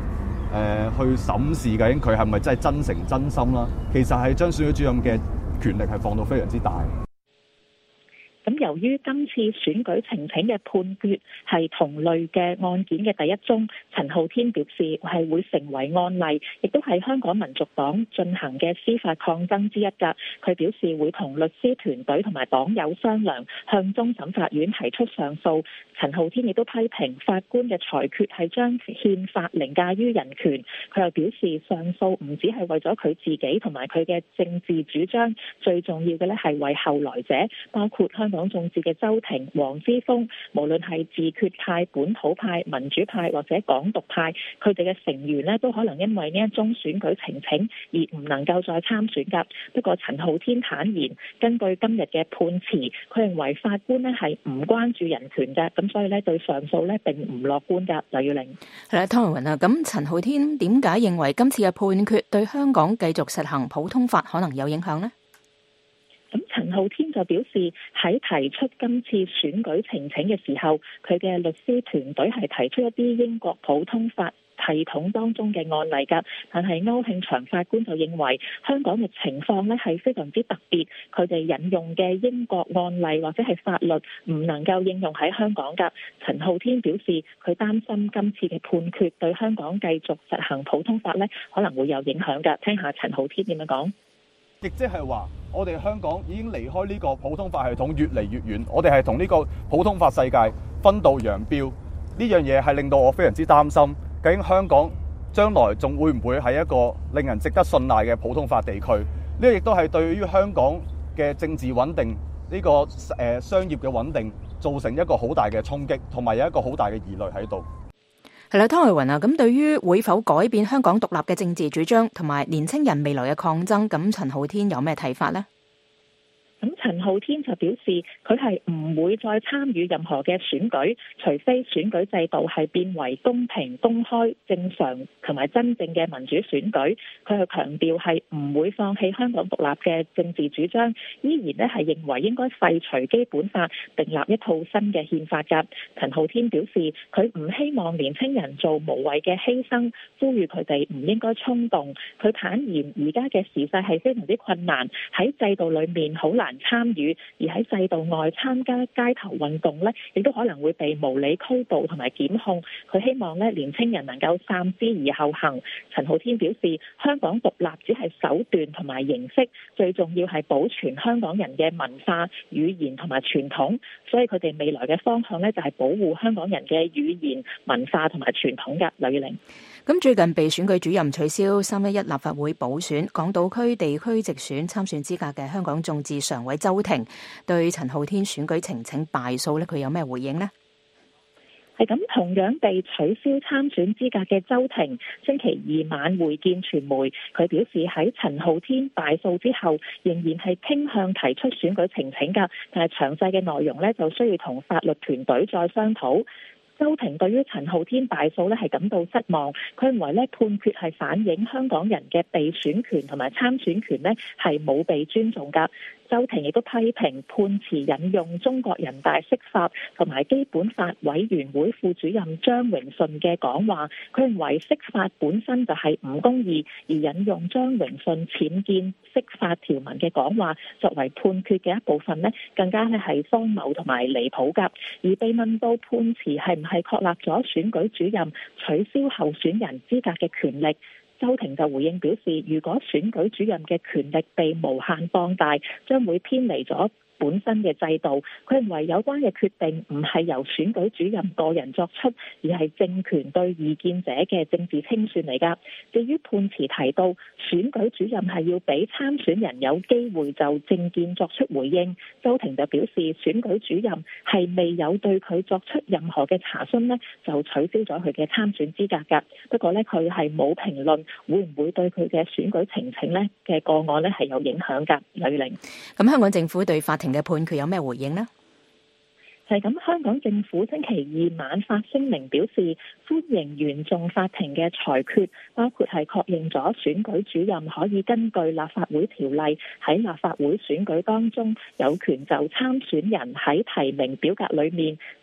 呃、去審視究竟佢係咪真係真誠真心啦。其實係將選舉主任嘅權力係放到非常之大。 咁由於今次選舉呈請嘅判決係同類嘅案件嘅第一宗，陳浩天表示係會成為案例，亦都係香港民族黨進行嘅司法抗爭之一㗎。佢表示會同律師團隊同埋黨友商量，向終審法院提出上訴。陳浩天亦都批評法官嘅裁決係將憲法凌駕於人權。佢又表示上訴唔只係為咗佢自己同埋佢嘅政治主張，最重要嘅咧係為後來者，包括香港眾志嘅周庭、黃之鋒，無論係自決派、本土派、民主派或者港獨派，佢哋嘅成員咧都可能因為呢一宗選舉呈請而唔能夠再參選㗎。不過陳浩天坦言，根據今日嘅判詞，佢認為法官咧係唔關注人權嘅，咁所以咧對上訴咧並唔樂觀㗎。劉耀玲係啦，湯慧雲啊，咁陳浩天點解認為今次嘅判決對香港繼續實行普通法可能有影響呢？ 咁陳浩天就表示喺提出今次選舉呈請嘅時候，佢嘅律師團隊係提出一啲英國普通法系統當中嘅案例㗎，但係歐慶祥法官就認為香港嘅情況呢係非常之特別，佢哋引用嘅英國案例或者係法律唔能夠應用喺香港㗎。陳浩天表示佢擔心今次嘅判決對香港繼續實行普通法呢可能會有影響㗎。聽下陳浩天點樣講。 亦即係話，我哋香港已經離開呢個普通法系統越嚟越遠，我哋係同呢個普通法世界分道揚鑣。呢樣嘢係令到我非常之擔心，究竟香港將來仲會唔會係一個令人值得信賴嘅普通法地區？呢個亦都係對於香港嘅政治穩定、呢個誒商業嘅穩定造成一個好大嘅衝擊，同埋有一個好大嘅疑慮喺度。 係啦，湯慧雲啊，咁對於會否改變香港獨立嘅政治主張同埋年青人未來嘅抗爭，咁陳浩天有咩睇法呢？ 咁陳浩天就表示，佢係唔會再參與任何嘅選舉，除非選舉制度係變為公平、公開、正常同埋真正嘅民主選舉。佢又強調係唔會放棄香港獨立嘅政治主張，依然咧係認為應該廢除基本法，訂立一套新嘅憲法㗎。陳浩天表示，佢唔希望年青人做無謂嘅犧牲，呼籲佢哋唔應該衝動。佢坦言，而家嘅時勢係非常之困難，喺制度裏面好難參與，而喺制度外參加街頭運動呢，亦都可能會被無理拘捕同埋檢控。佢希望呢年青人能夠三思而後行。陳浩天表示，香港獨立只係手段同埋形式，最重要係保存香港人嘅文化、語言同埋傳統。所以佢哋未來嘅方向呢，就係保護香港人嘅語言、文化同埋傳統㗎。劉月玲。 咁最近被選舉主任取消三一一立法會補選港島區地區直選參選資格嘅香港眾志常委周庭，對陳浩天選舉呈請敗訴咧，佢有咩回應呢？ 係咁，同樣被取消參選資格嘅周庭，星期二晚會見傳媒，佢表示喺陳浩天敗訴之後，仍然係傾向提出選舉呈請㗎，但係詳細嘅內容呢，就需要同法律團隊再商討。周庭對於陳浩天敗訴咧係感到失望，佢認為咧判決係反映香港人嘅被選權同埋參選權咧係冇被尊重㗎。周庭亦都批評判詞引用中國人大釋法同埋基本法委員會副主任張榮順嘅講話，佢認為釋法本身就係唔公義，而引用張榮順僭建釋法條文嘅講話作為判決嘅一部分呢，更加咧係荒謬同埋離譜㗎。而被問到判詞係唔係確立咗選舉主任取消候選人資格嘅權力，周庭就回應表示，如果選舉主任嘅權力被無限放大，將會偏離咗本身嘅制度。佢認為有關嘅決定唔係由選舉主任個人作出，而係政權對異見者嘅政治清算嚟㗎。至於判詞提到選舉主任係要俾參選人有機會就政見作出回應，周庭就表示選舉主任係未有對佢作出任何嘅查詢呢，就取消咗佢嘅參選資格㗎。不過呢，佢係冇評論會唔會對佢嘅選舉呈請呢嘅個案呢係有影響㗎。呂玲， 咁香港政府對法庭嘅判決有咩回應呢？ 係咁，香港政府星期二晚發聲明表示歡迎原訟法庭嘅裁決，包括係確認咗選舉主任可以根據立法會條例喺立法會選舉當中有權就參選人喺提名表格裏面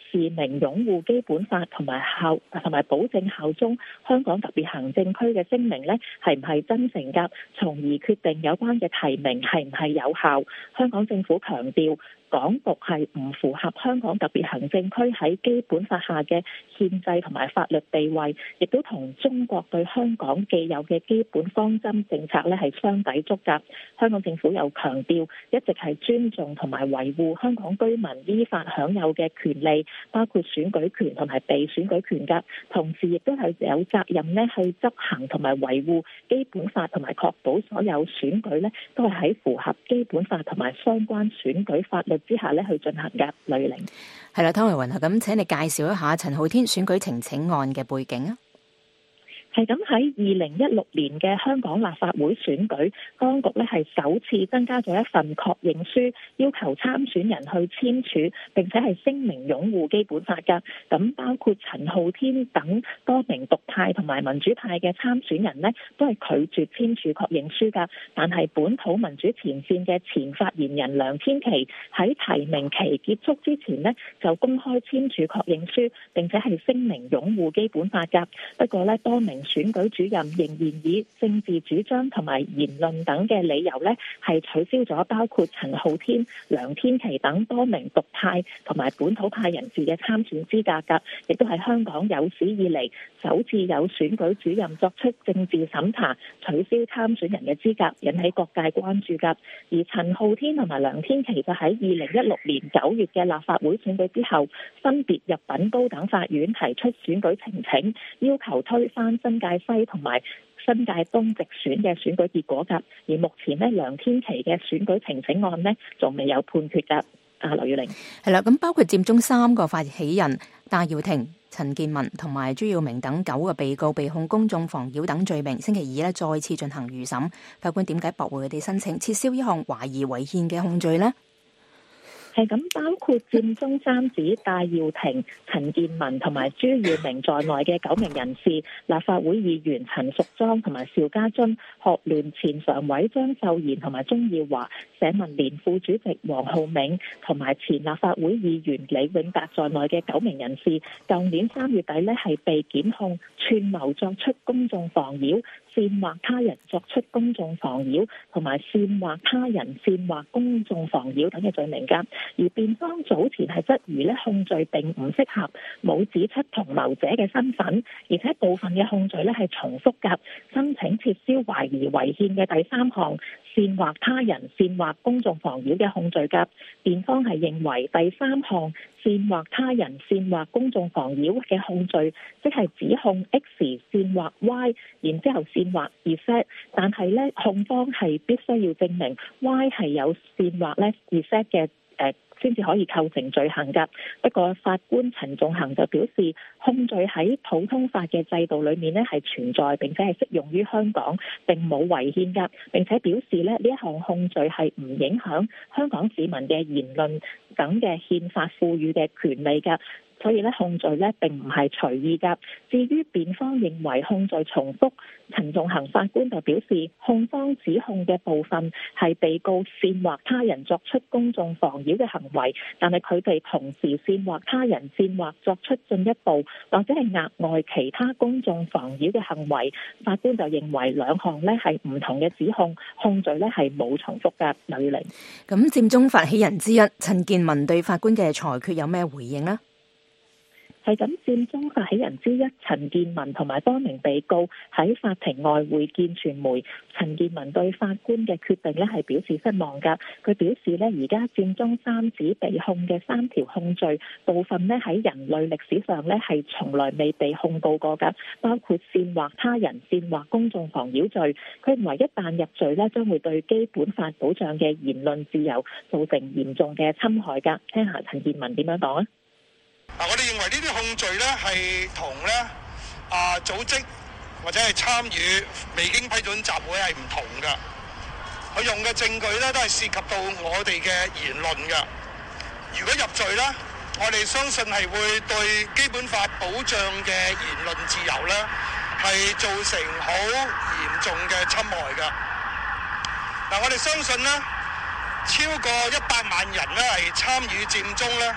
示明擁護基本法同埋效同埋保證效忠香港特別行政區嘅聲明呢，係唔係真誠㗎？從而決定有關嘅提名係唔係有效。香港政府強調，港獨係唔符合香港特別行政區喺基本法下嘅憲制同埋法律地位，亦都同中國對香港既有嘅基本方針政策咧係相抵觸㗎。香港政府又強調，一直係尊重同埋維護香港居民依法享有嘅權利，包括選舉權同埋被選舉權㗎。同時亦都係有責任咧去執行同埋維護基本法，同埋確保所有選舉咧都係喺符合基本法同埋相關選舉法律之下咧去進行㗎。呂玲， 係啦，湯慧雲啊，咁請你介紹一下陳浩天選舉呈請案嘅背景啊。 係咁，喺二零一六年嘅香港立法會選舉，當局咧係首次增加咗一份確認書，要求參選人去簽署，並且係聲明擁護基本法㗎。咁包括陳浩天等多名獨派同埋民主派嘅參選人呢，都係拒絕簽署確認書㗎。但係本土民主前線嘅前發言人梁天琦喺提名期結束之前呢，就公開簽署確認書，並且係聲明擁護基本法㗎。不過呢，多名選舉主任仍然以政治主張同埋言論等嘅理由呢，係取消咗包括陳浩天、梁天琦等多名獨派同埋本土派人士嘅參選資格㗎，亦都係香港有史以嚟首次有選舉主任作出政治審查，取消參選人嘅資格，引起各界關注㗎。而陳浩天同埋梁天琦就喺二零一六年九月嘅立法會選舉之後，分別入稟高等法院提出選舉呈請，要求推翻新界西同埋新界東直選嘅選舉結果㗎。而目前呢，梁天琦嘅選舉呈請案呢，仲未有判決㗎。阿劉月玲， 係啦，咁包括佔中三個發起人戴耀廷、陳健民同埋朱耀明等九個被告被控公眾妨擾等罪名，星期二呢再次進行預審。法官點解駁回佢哋申請撤銷呢項懷疑違憲嘅控罪呢？ 係咁，包括佔中三子戴耀廷、陳健民同埋朱耀明在內嘅九名人士，立法會議員陳淑莊同埋邵家臻、學聯前常委張秀賢同埋鍾耀華、社民連副主席黃浩銘同埋前立法會議員李永達在內嘅九名人士，舊年三月底呢係被檢控串謀作出公眾妨擾、煽惑他人作出公眾妨擾同埋煽惑他人煽惑公眾妨擾等嘅罪名㗎。而辯方早前係質疑咧控罪並唔適合，冇指出同謀者嘅身份，而且部分嘅控罪咧係重複㗎，申請撤銷懷疑違憲嘅第三項煽惑他人煽惑公眾妨擾嘅控罪㗎。辯方係認為第三項煽惑他人煽惑公眾妨擾嘅控罪，即係指控 X 煽惑 Y， 然之後煽惑 Z， 但係咧控方係必須要證明 Y 係有煽惑咧 Z 嘅誒，先至可以構成罪行㗎。不過法官陳仲衡就表示，控罪喺普通法嘅制度裏面呢係存在，並且係適用於香港，並冇違憲㗎。並且表示咧呢一項控罪係唔影響香港市民嘅言論等嘅憲法賦予嘅權利㗎。所以咧控罪咧並唔係隨意㗎。至於辯方認為控罪重複，陳仲衡法官就表示，控方指控嘅部分係被告煽惑他人作出公眾妨擾嘅行為，但係佢哋同時煽惑他人煽惑作出進一步或者係額外其他公眾妨擾嘅行為。法官就認為兩項呢係唔同嘅指控，控罪呢係冇重複㗎。劉玉玲， 咁佔中發起人之一陳健民對法官嘅裁決有咩回應呢？ 係咁，佔中發起人之一陳健民同埋多名被告喺法庭外會見傳媒。陳健民對法官嘅決定呢係表示失望㗎。佢表示呢，而家佔中三子被控嘅三條控罪部分呢喺人類歷史上呢係從來未被控告過㗎，包括煽惑他人煽惑公眾妨擾罪。佢認為一旦入罪呢，將會對基本法保障嘅言論自由造成嚴重嘅侵害㗎。聽下陳健民點樣講啊！ 嗱，我哋認為呢啲控罪咧係同咧啊組織或者係參與未經批准集會係唔同嘅。佢用嘅證據咧都係涉及到我哋嘅言論嘅。如果入罪咧，我哋相信係會對基本法保障嘅言論自由咧係造成好嚴重嘅侵害嘅。嗱，我哋相信咧超過一百萬人咧係參與佔中咧。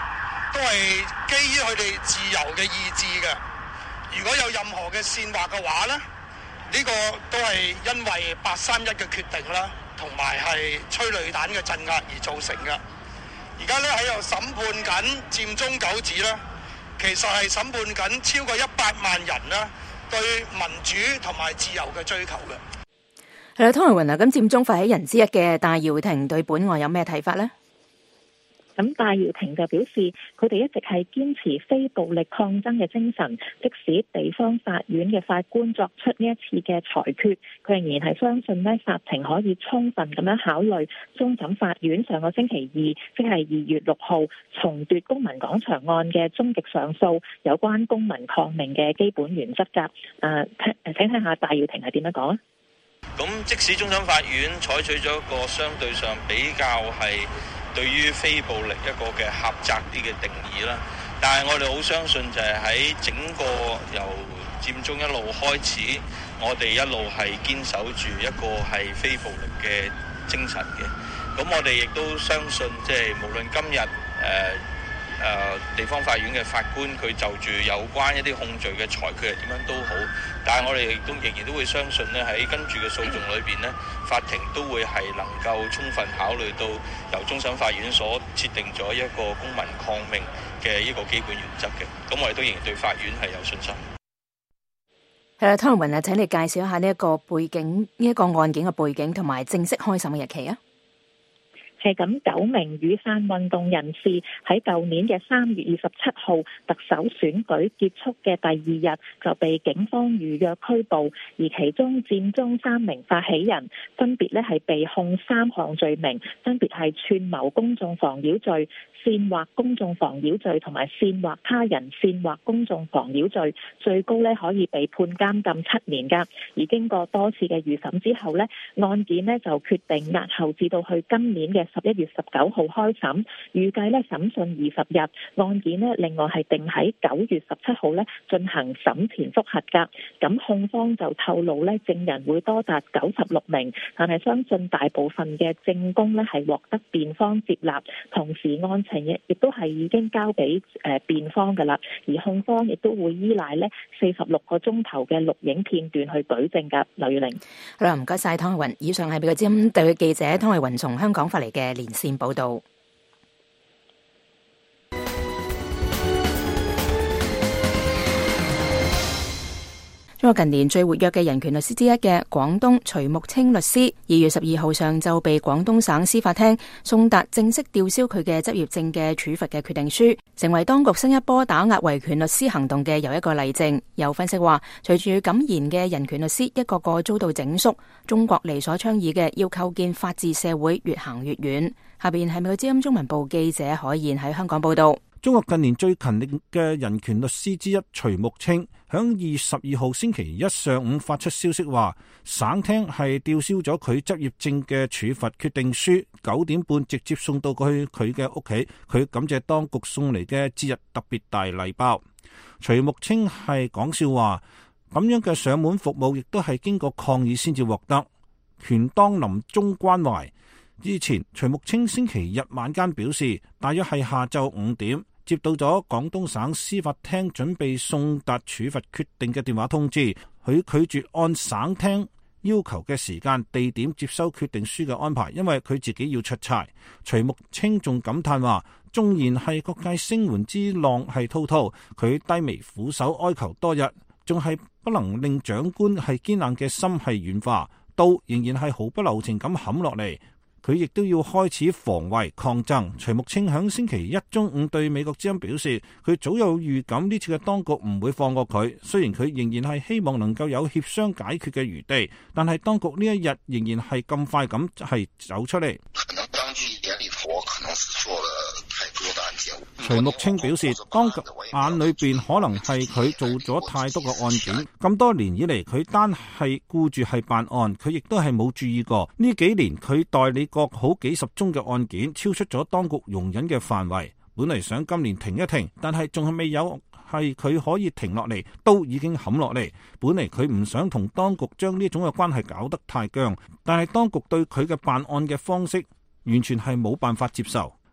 都係基於佢哋自由嘅意志嘅。如果有任何嘅煽惑嘅話咧，呢個都係因為八三一嘅決定啦，同埋係催淚彈嘅鎮壓而造成嘅。而家咧喺度審判緊佔中九子啦，其實係審判緊超過一百萬人啦對民主同埋自由嘅追求嘅。 係啦，湯慧雲啊，咁佔中發起人之一嘅戴耀廷對本案有咩睇法呢？ 咁戴耀廷就表示，佢哋一直係堅持非暴力抗爭嘅精神，即使地方法院嘅法官作出呢一次嘅裁決，佢仍然係相信呢法庭可以充分咁樣考慮終審法院上個星期二，即係二月六號重奪公民廣場案嘅終極上訴，有關公民抗命嘅基本原則㗎。誒，聽誒，請聽下戴耀廷係點樣講啊？ 咁即使終審法院採取咗一個相對上比較係對於非暴力一個嘅狹窄啲嘅定義啦，但係我哋好相信就係喺整個由佔中一路開始，我哋一路係堅守住一個係非暴力嘅精神嘅。咁我哋亦都相信，即係無論今日誒誒地方法院嘅法官佢就住有關一啲控罪嘅裁決係點樣都好，但係我哋亦都仍然都會相信咧，喺跟住嘅訴訟裏邊咧，法庭都會係能夠充分考慮到由終審法院所設定咗一個公民抗命嘅一個基本原則嘅。咁我哋都仍然對法院係有信心。 係啦，湯慧雲啊，請你介紹一下呢一個背景，呢一個案件嘅背景同埋正式開審嘅日期啊。 係咁，九名雨傘運動人士喺舊年嘅三月二十七號特首選舉結束嘅第二日就被警方預約拘捕，而其中佔中三名發起人分別咧係被控三項罪名，分別係串謀公眾妨擾罪、煽惑公眾妨擾罪同埋煽惑他人煽惑公眾妨擾罪，最高咧可以被判監禁七年㗎。而經過多次嘅預審之後咧，案件咧就決定押後至到去今年嘅十一月十九號開審，預計咧審訊二十日。案件咧另外係定喺九月十七號咧進行審前覆核㗎。咁控方就透露咧證人會多達九十六名，但係相信大部分嘅證供咧係獲得辯方接納，同時案情亦亦都係已經交俾誒辯方㗎啦。而控方亦都會依賴咧四十六個鐘頭嘅錄影片段去舉證㗎。劉月玲， 好啦，唔該晒湯慧雲。以上係俾個針對嘅記者湯慧雲從香港發嚟嘅連線報導。中國近年最活躍嘅人權律師之一嘅廣東徐木清律師，二月十二號上晝被廣東省司法廳送達正式吊銷佢嘅執業證嘅處罰嘅決定書，成為當局新一波打壓維權律師行動嘅又一個例證。有分析話，隨住敢言嘅人權律師一個個遭到整肅，中國離所倡議嘅要構建法治社會越行越遠。下邊係美國之音中文部記者海燕喺香港報道。 中國近年最勤力嘅人權律師之一徐木清，響二月十二號星期一上午發出消息話，省廳係吊銷咗佢執業證嘅處罰決定書，九點半直接送到過去佢嘅屋企。佢感謝當局送嚟嘅節日特別大禮包。徐木清係講笑話，咁樣嘅上門服務亦都係經過抗議先至獲得，權當臨終關懷。之前徐木清星期日晚間表示，大約係下晝五點接到咗廣東省司法廳準備送達處罰決定嘅電話通知，佢拒絕按省廳要求嘅時間地點接收決定書嘅安排，因為佢自己要出差。徐木清仲感嘆話，縱然係各界聲援之浪係滔滔，佢低眉俯首哀求多日，仲係不能令長官係堅硬嘅心係軟化，刀仍然係毫不留情咁冚落嚟。佢亦都要開始防衛抗爭。徐木清響星期一中午對美國之音表示，佢早有預感呢次嘅當局唔會放過佢，雖然佢仍然係希望能夠有協商解決嘅餘地，但係當局呢一日仍然係咁快咁係走出嚟。徐木清表示，當局眼裏邊可能係佢做咗太多個案件，咁多年以嚟佢單係顧住係辦案，佢亦都係冇注意過呢幾年佢代理過好幾十宗嘅案件，超出咗當局容忍嘅範圍。本嚟想今年停一停，但係仲係未有係佢可以停落嚟，都已經冚落嚟。本嚟佢唔想同當局將呢種嘅關係搞得太僵，但係當局對佢嘅辦案嘅方式完全係冇辦法接受。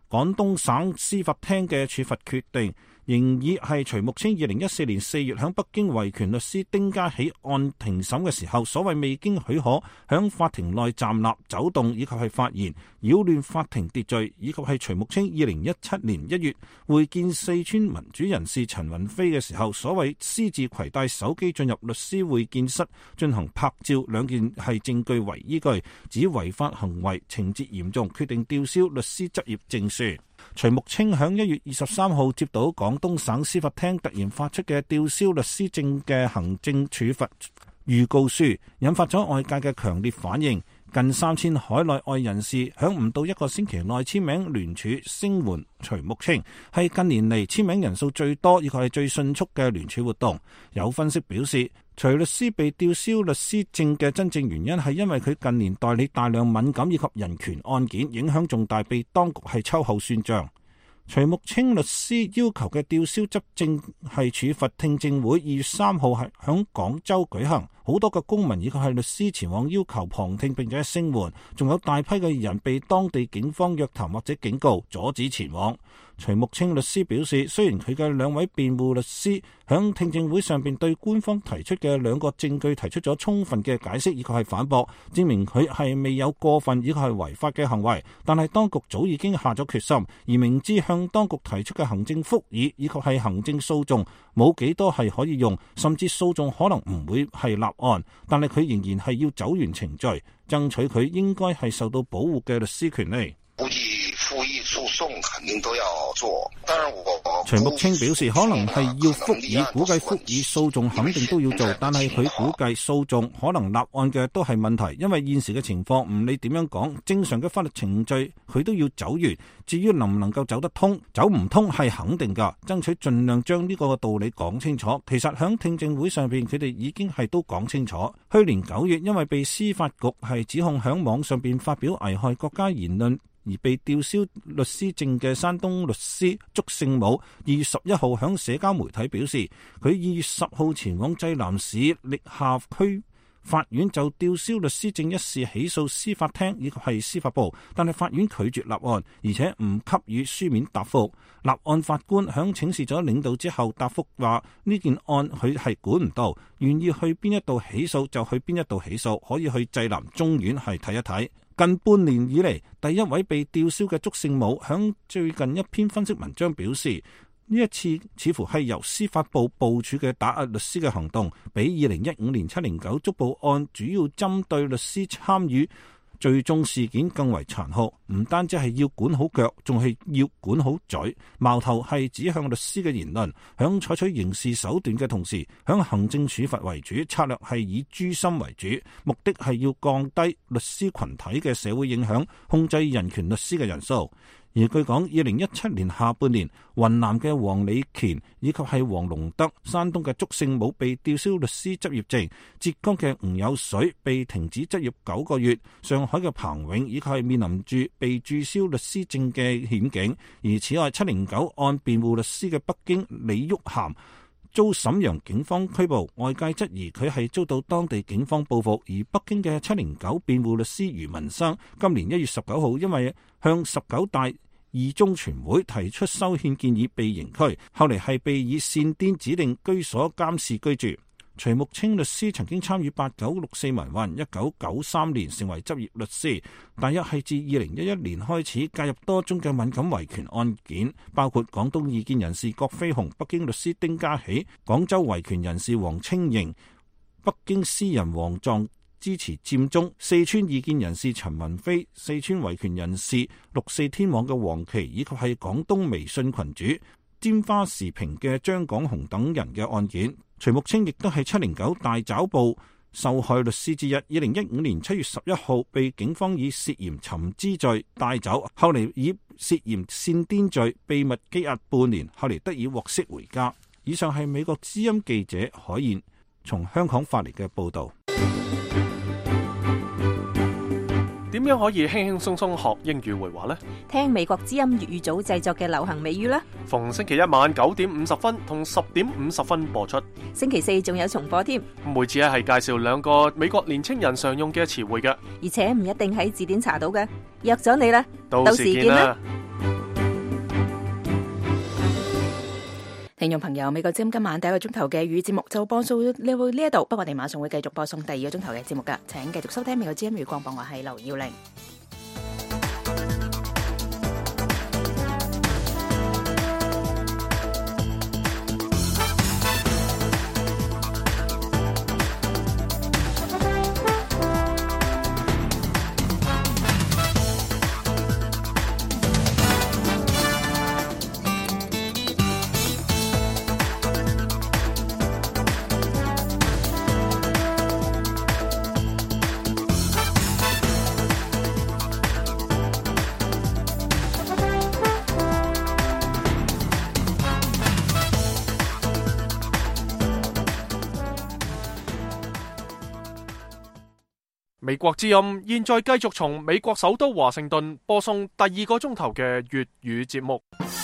廣東省司法廳嘅處罰決定仍以係徐木清二零一四年四月喺北京維權律師丁家喜案庭審嘅時候，所謂未經許可喺法庭內站立、走動以及係發言，擾亂法庭秩序，以及係徐木清二零一七年一月會見四川民主人士陳雲飛嘅時候，所謂私自攜帶手機進入律師會見室進行拍照，兩件係證據為依據，指違法行為情節嚴重，決定吊銷律師執業證書。徐木清響一月二十三號接到廣東省司法廳突然發出嘅吊銷律師證嘅行政處罰預告書，引發咗外界嘅強烈反應。近三千海內外人士響唔到一個星期內簽名聯署聲援徐木清，係近年嚟簽名人數最多，亦係最迅速嘅聯署活動。有分析表示，徐律師被吊銷律師證嘅真正原因係因為佢近年代理大量敏感以及人權案件，影響重大，被當局係秋後算賬。徐木清律師要求嘅吊銷執證係處罰聽證會，二月三號係響廣州舉行，好多個公民以及係律師前往要求旁聽並且聲援，仲有大批嘅人被當地警方約談或者警告阻止前往。徐木清律師表示，雖然佢嘅兩位辯護律師響聽證會上邊對官方提出嘅兩個證據提出咗充分嘅解釋以及係反駁，證明佢係未有過分以及係違法嘅行為，但係當局早已經下咗決心，而明知向當局提出嘅行政復議以及係行政訴訟冇幾多係可以用，甚至訴訟可能唔會係立案，但係佢仍然係要走完程序，爭取佢應該係受到保護嘅律師權利。 估計復議訴訟肯定都要做，當然我徐木清表示，可能係要復議，估計復議訴訟肯定都要做，但係佢估計訴訟可能立案嘅都係問題，因為現時嘅情況唔理點樣講，正常嘅法律程序佢都要走完。至於能唔能夠走得通，走唔通係肯定噶，爭取盡量將呢個道理講清楚。其實響聽證會上邊，佢哋已經係都講清楚。去年九月，因為被司法局係指控響網上邊發表危害國家言論而被吊銷律師證嘅山東律師祝聖武，二月十一號響社交媒體表示，佢二月十號前往濟南市歷下區法院就吊銷律師證一事起訴司法廳以及係司法部，但係法院拒絕立案，而且唔給予書面答覆。立案法官響請示咗領導之後答覆話，呢件案佢係管唔到，願意去邊一度起訴就去邊一度起訴，可以去濟南中院係睇一睇。近半年以嚟，第一位被吊銷嘅祝聖武響最近一篇分析文章表示，呢一次似乎係由司法部部署嘅打壓律師嘅行動，比二零一五年七零九捉捕案主要針對律師參與聚眾事件更為殘酷。唔單止係要管好腳，仲係要管好嘴。矛頭係指向律師嘅言論，響採取刑事手段嘅同時，響行政處罰為主，策略係以誅心為主，目的係要降低律師群體嘅社會影響，控制人權律師嘅人數。而據講，二零一七年下半年，雲南嘅黃李乾以及係黃龍德、山東嘅祝聖武被吊銷律師執業證，浙江嘅吳有水被停止執業九個月，上海嘅彭永以及係面臨住被註銷律師證嘅險境。而此外，七零九案辯護律師嘅北京李玉涵遭瀋陽警方拘捕，外界質疑佢係遭到當地警方報復。而北京嘅七零九辯護律師余文生今年一月十九號因為向十九大二中全會提出修憲建議被刑拘，後嚟係被以煽顛指令居所監視居住。徐木清律師曾經參與八九六四民運，一九九三年成為執業律師，大約係自二零一一年開始介入多宗嘅敏感維權案件，包括廣東異見人士郭飛雄、北京律師丁家喜、廣州維權人士黃清瑩、北京詩人黃壯支持佔中、四川異見人士陳雲飛、四川維權人士六四天網嘅黃琦，以及係廣東微信群主拈花時評嘅張廣雄等人嘅案件。徐木清亦都係七零九大抓捕受害律師之一。二零一五年七月十一號被警方以涉嫌尋資罪帶走，後嚟以涉嫌煽顛罪秘密羈押半年，後嚟得以獲釋回家。以上係美國之音記者海燕從香港發嚟嘅報道。 點樣可以輕輕鬆鬆學英語會話呢？ 聽美國之音粵語組製作嘅流行美語啦！ 逢星期一晚九點五十分同十點五十分播出， 星期四仲有重播添。 每次咧係介紹兩個美國年青人常用嘅詞彙嘅， 而且唔一定喺字典查到嘅。約咗你啦， 到時見啦！ 到時見啦。 聽眾朋友，美國之音今晚第一個鐘頭嘅語節目就播到呢呢一度，不過我哋馬上會繼續播送第二個鐘頭嘅節目噶，請繼續收聽美國之音語廣播，我係劉耀玲。 美國之音現在繼續從美國首都華盛頓播送第二個鐘頭嘅粵語節目。